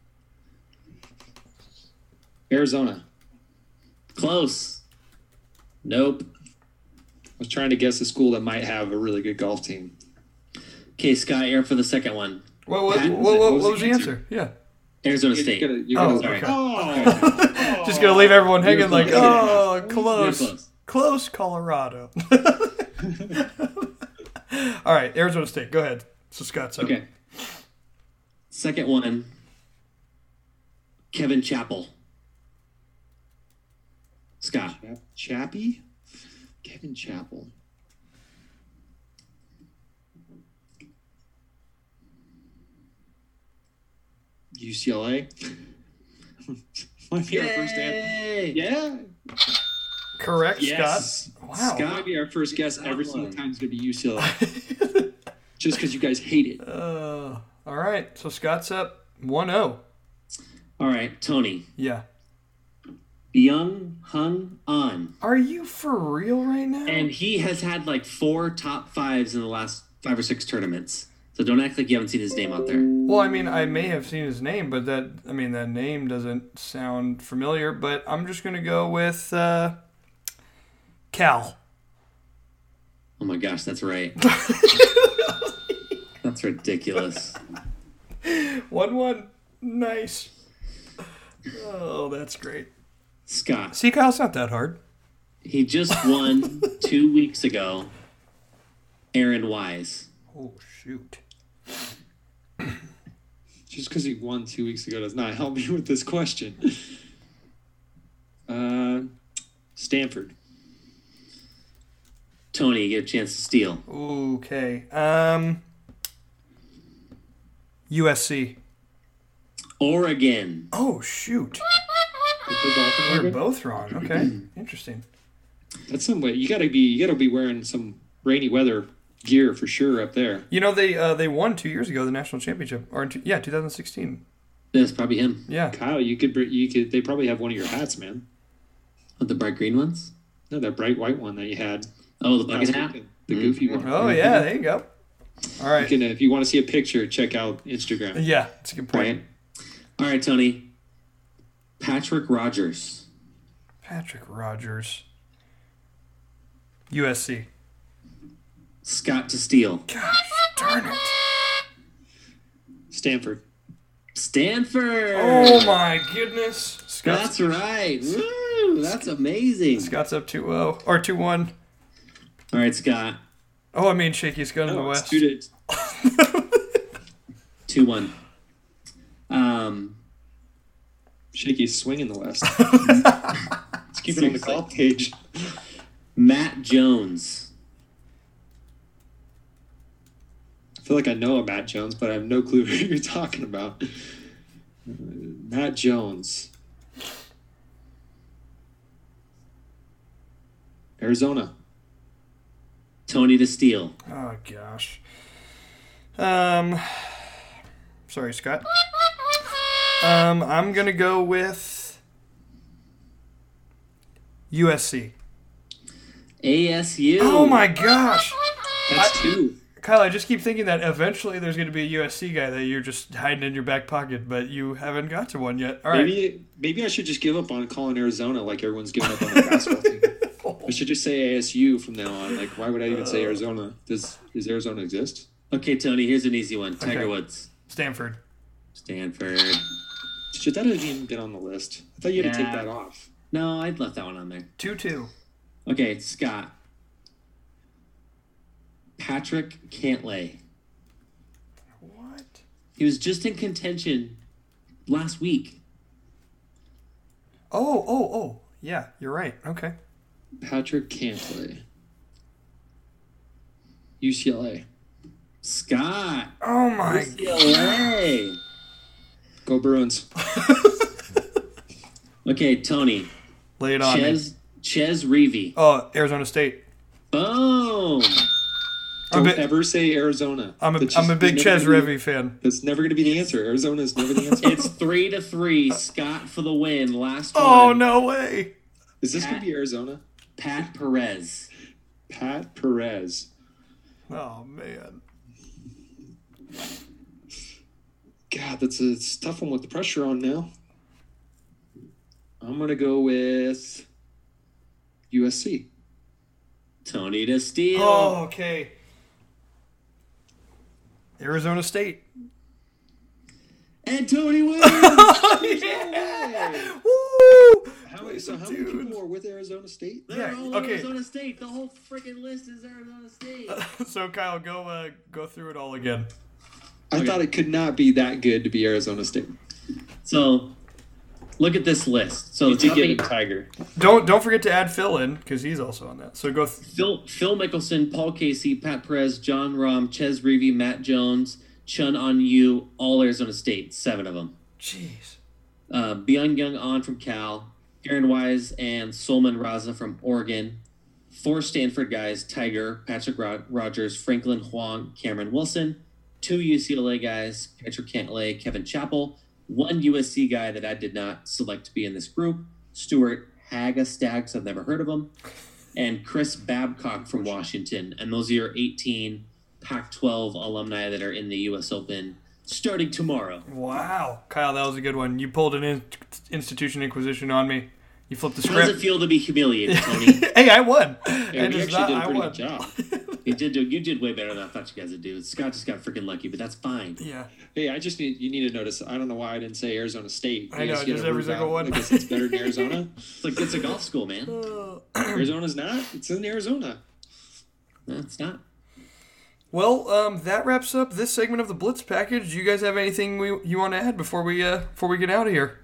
Arizona. Close. Nope. I was trying to guess a school that might have a really good golf team. Okay, Scott, you're up for the second one. What, what, Pat, what, what, what what was was the the answer? answer? Yeah. Arizona You're State. gonna- you're Oh, gonna- okay. Oh. Just gonna leave everyone hanging You're like, close. oh, You're close. close. Close, Colorado. All right, Arizona State. Go ahead. So Scott's up. Okay. Second one, Kevin Chappell. Scott. Chap- Chappie? Kevin Chappell. U C L A? Might be our first answer. Yay! Yeah. Correct, Yes. Scott. Wow. Scott. Might be our first guess every That single one. time is going to be U C L A. Just because you guys hate it. Uh, all right, so Scott's up one oh. All right, Tony. Yeah. Byung Hung An. Are you for real right now? And he has had like four top fives in the last five or six tournaments. So don't act like you haven't seen his name out there. Well, I mean, I may have seen his name, but that, I mean, that name doesn't sound familiar, but I'm just going to go with uh, Cal. Oh my gosh, that's right. That's ridiculous. one one. Nice. Oh, that's great. Scott. See, Kyle, it's not that hard. He just won two weeks ago. Aaron Wise. Oh, shoot. Just because he won two weeks ago does not help me with this question. Uh, Stanford. Tony, you get a chance to steal. Okay. Um, U S C. Oregon. Oh, shoot. We're both wrong. Okay. Interesting. That's some way. You gotta be. You gotta be wearing some rainy weather gear for sure up there. You know, they uh, they won two years ago, the national championship. Or, in two, yeah, twenty sixteen. That's probably him. Yeah. Kyle, you could. br- You could. They probably have one of your hats, man. With the bright green ones? No, that bright white one that you had. Oh, the bucket last hat? weekend. The goofy one. Oh, yeah, there you go. All You right. can, uh, if you want to see a picture, check out Instagram. Yeah, that's a good point. Right. All right, Tony. Patrick Rogers. Patrick Rogers. U S C. Scott to steal. Gosh, darn it. Stanford. Stanford. Oh, my goodness. Scott's, That's right. Woo, that's amazing. Scott's up two oh. Or two one. All right, Scott. Oh, I mean, Shaky's gun in the Oh, West. student. two one. Um, Shaky's swing in the West. Let's keep it on the golf page. Matt Jones. I feel like I know a Matt Jones, but I have no clue who you're talking about. Uh, Matt Jones. Arizona. Tony to steal. Oh, gosh. Um, sorry, Scott. Um, I'm going to go with U S C. A S U. Oh, my gosh. That's two. Kyle, I just keep thinking that eventually there's going to be a U S C guy that you're just hiding in your back pocket, but you haven't got to one yet. All right. Maybe maybe I should just give up on calling Arizona like everyone's giving up on the basketball team. I should just say A S U from now on. Like, why would I even say Arizona? Does does Arizona exist? Okay, Tony, here's an easy one. Tiger Okay. Woods. Stanford. Stanford. Should that have even been on the list? I thought you had to take Yeah. that off. No, I'd left that one on there. two two. Okay, Scott. Patrick Cantlay. What? He was just in contention last week. Oh, oh, oh. Yeah, you're right. Okay. Patrick Cantlay. U C L A. Scott. Oh, my. U C L A. Go Bruins. Okay, Tony. Lay it on me. Ches, Ches Reavie. Oh, Arizona State. Boom. I'm Don't a bit- ever say Arizona. I'm a, That's I'm a just big never Ches gonna be- Revy fan. That's never going to be the answer. Arizona is never the answer. It's three to three. Scott for the win. Last Oh, one. no way. Is this going to be Arizona? Pat Perez. Pat Perez. Oh, man. God, that's a, it's a tough one with the pressure on now. I'm going to go with U S C. Tony to steal. Oh, okay. Arizona State. And Tony wins. Yeah. Woo! How many, so how many Dude. people are with Arizona State? They're Yeah, all okay. Arizona State. The whole freaking list is Arizona State. So, Kyle, go uh, go through it all again. I thought it could not be that good to be Arizona State. So, look at this list. So, You the did top give eight, him Tiger. Don't don't forget to add Phil in because he's also on that. So go. Th- Phil, Phil Mickelson, Paul Casey, Pat Perez, John Rahm, Ches Reavie, Matt Jones, Chun On Yu, all Arizona State. Seven of them. Jeez. Uh, Byung Young On from Cal, Aaron Wise and Solomon Raza from Oregon. Four Stanford guys, Tiger, Patrick Rod- Rogers, Franklin Huang, Cameron Wilson. Two U C L A guys, Patrick Cantlay, Kevin Chappell. One U S C guy that I did not select to be in this group, Stuart Hagestad, I've never heard of him. And Chris Babcock from Washington. And those are your eighteen Pac twelve alumni that are in the U S Open starting tomorrow. Wow, Kyle, that was a good one. You pulled an in- institution inquisition on me. You flipped the How does it script. feel to be humiliated, Tony? Hey, I won. Yeah, I we just actually not, did a I pretty won. good job. You did do, you did way better than I thought you guys would do. Scott just got freaking lucky, but that's fine. Yeah. Hey, I just need you need to notice. I don't know why I didn't say Arizona State. I You know, guys get just a every root single out. one. I guess it's better than Arizona. It's like it's a golf school, man. Arizona's not. It's in Arizona. No, it's not. Well, um, that wraps up this segment of the Blitz package. Do you guys have anything we, you want to add before we uh, before we get out of here?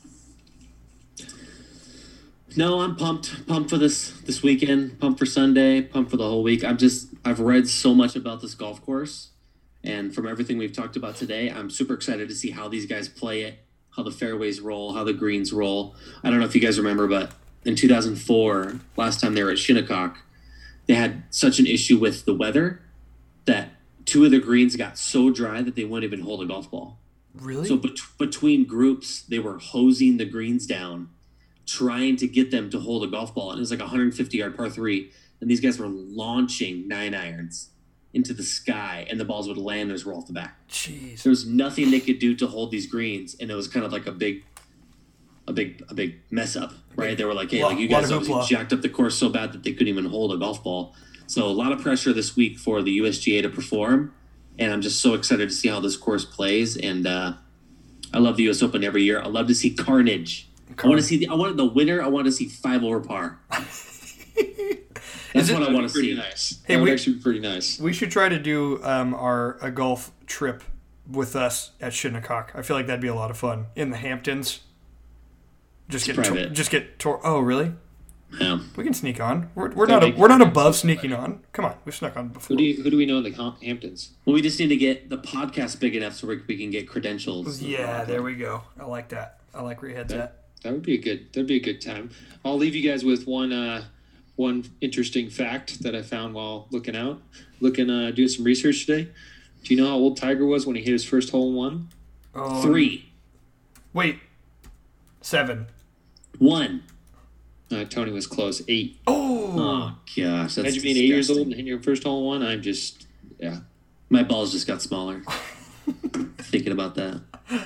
No, I'm pumped. Pumped for this this weekend. Pumped for Sunday. Pumped for the whole week. I'm just I've read so much about this golf course, and from everything we've talked about today, I'm super excited to see how these guys play it, how the fairways roll, how the greens roll. I don't know if you guys remember, but in two thousand four, last time they were at Shinnecock, they had such an issue with the weather that two of the greens got so dry that they wouldn't even hold a golf ball. Really? So bet- between groups, they were hosing the greens down, trying to get them to hold a golf ball. And it was like a one hundred fifty yard par three. And these guys were launching nine irons into the sky, and the balls would land and just roll off the back. Jeez. There was nothing they could do to hold these greens, and it was kind of like a big, a big, a big mess up, right? They were like, "Hey, Lot- like you lot guys of obviously hoopla. jacked up the course so bad that they couldn't even hold a golf ball." So a lot of pressure this week for the U S G A to perform, and I'm just so excited to see how this course plays. And uh, I love the U S Open every year. I love to see carnage. I want to see the. I wanted the winner. I want to see five over par. That's Is it- what I That'd want be to pretty see. nice. Hey, that would we- actually be pretty nice. We should try to do um, our a golf trip with us at Shinnecock. I feel like that'd be a lot of fun in the Hamptons. Just get It's to- private. just get tour. Oh, really? Yeah. We can sneak on. We're, we're That'd not be we're not fun. above sneaking on. Come on, we've snuck on before. Who do you, who do we know in the Ham- Hamptons? Well, we just need to get the podcast big enough so we, we can get credentials. Yeah, there we go. I like that. I like where your head's at. That would be a good. That'd be a good time. I'll leave you guys with one. Uh, one interesting fact that I found while looking out, looking uh, doing some research today. Do you know how old Tiger was when he hit his first hole in one? Oh, Three. Wait, seven. One. Uh, Tony was close. Eight. Oh, Oh, gosh. That's Imagine being eight years old disgusting. and hitting your first hole in one. I'm just, yeah. My balls just got smaller. Thinking about that.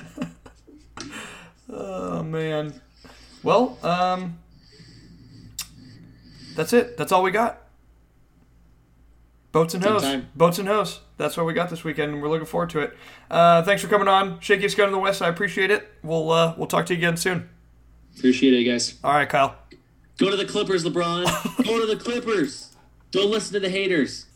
oh man. Well, um, that's it. That's all we got. Boats and Fun hose. time. Boats and hose. That's what we got this weekend, and we're looking forward to it. Uh, thanks for coming on, Shaky Scott in the West. I appreciate it. We'll uh, we'll talk to you again soon. Appreciate it, guys. All right, Kyle. Go to the Clippers, LeBron. Go to the Clippers. Don't listen to the haters.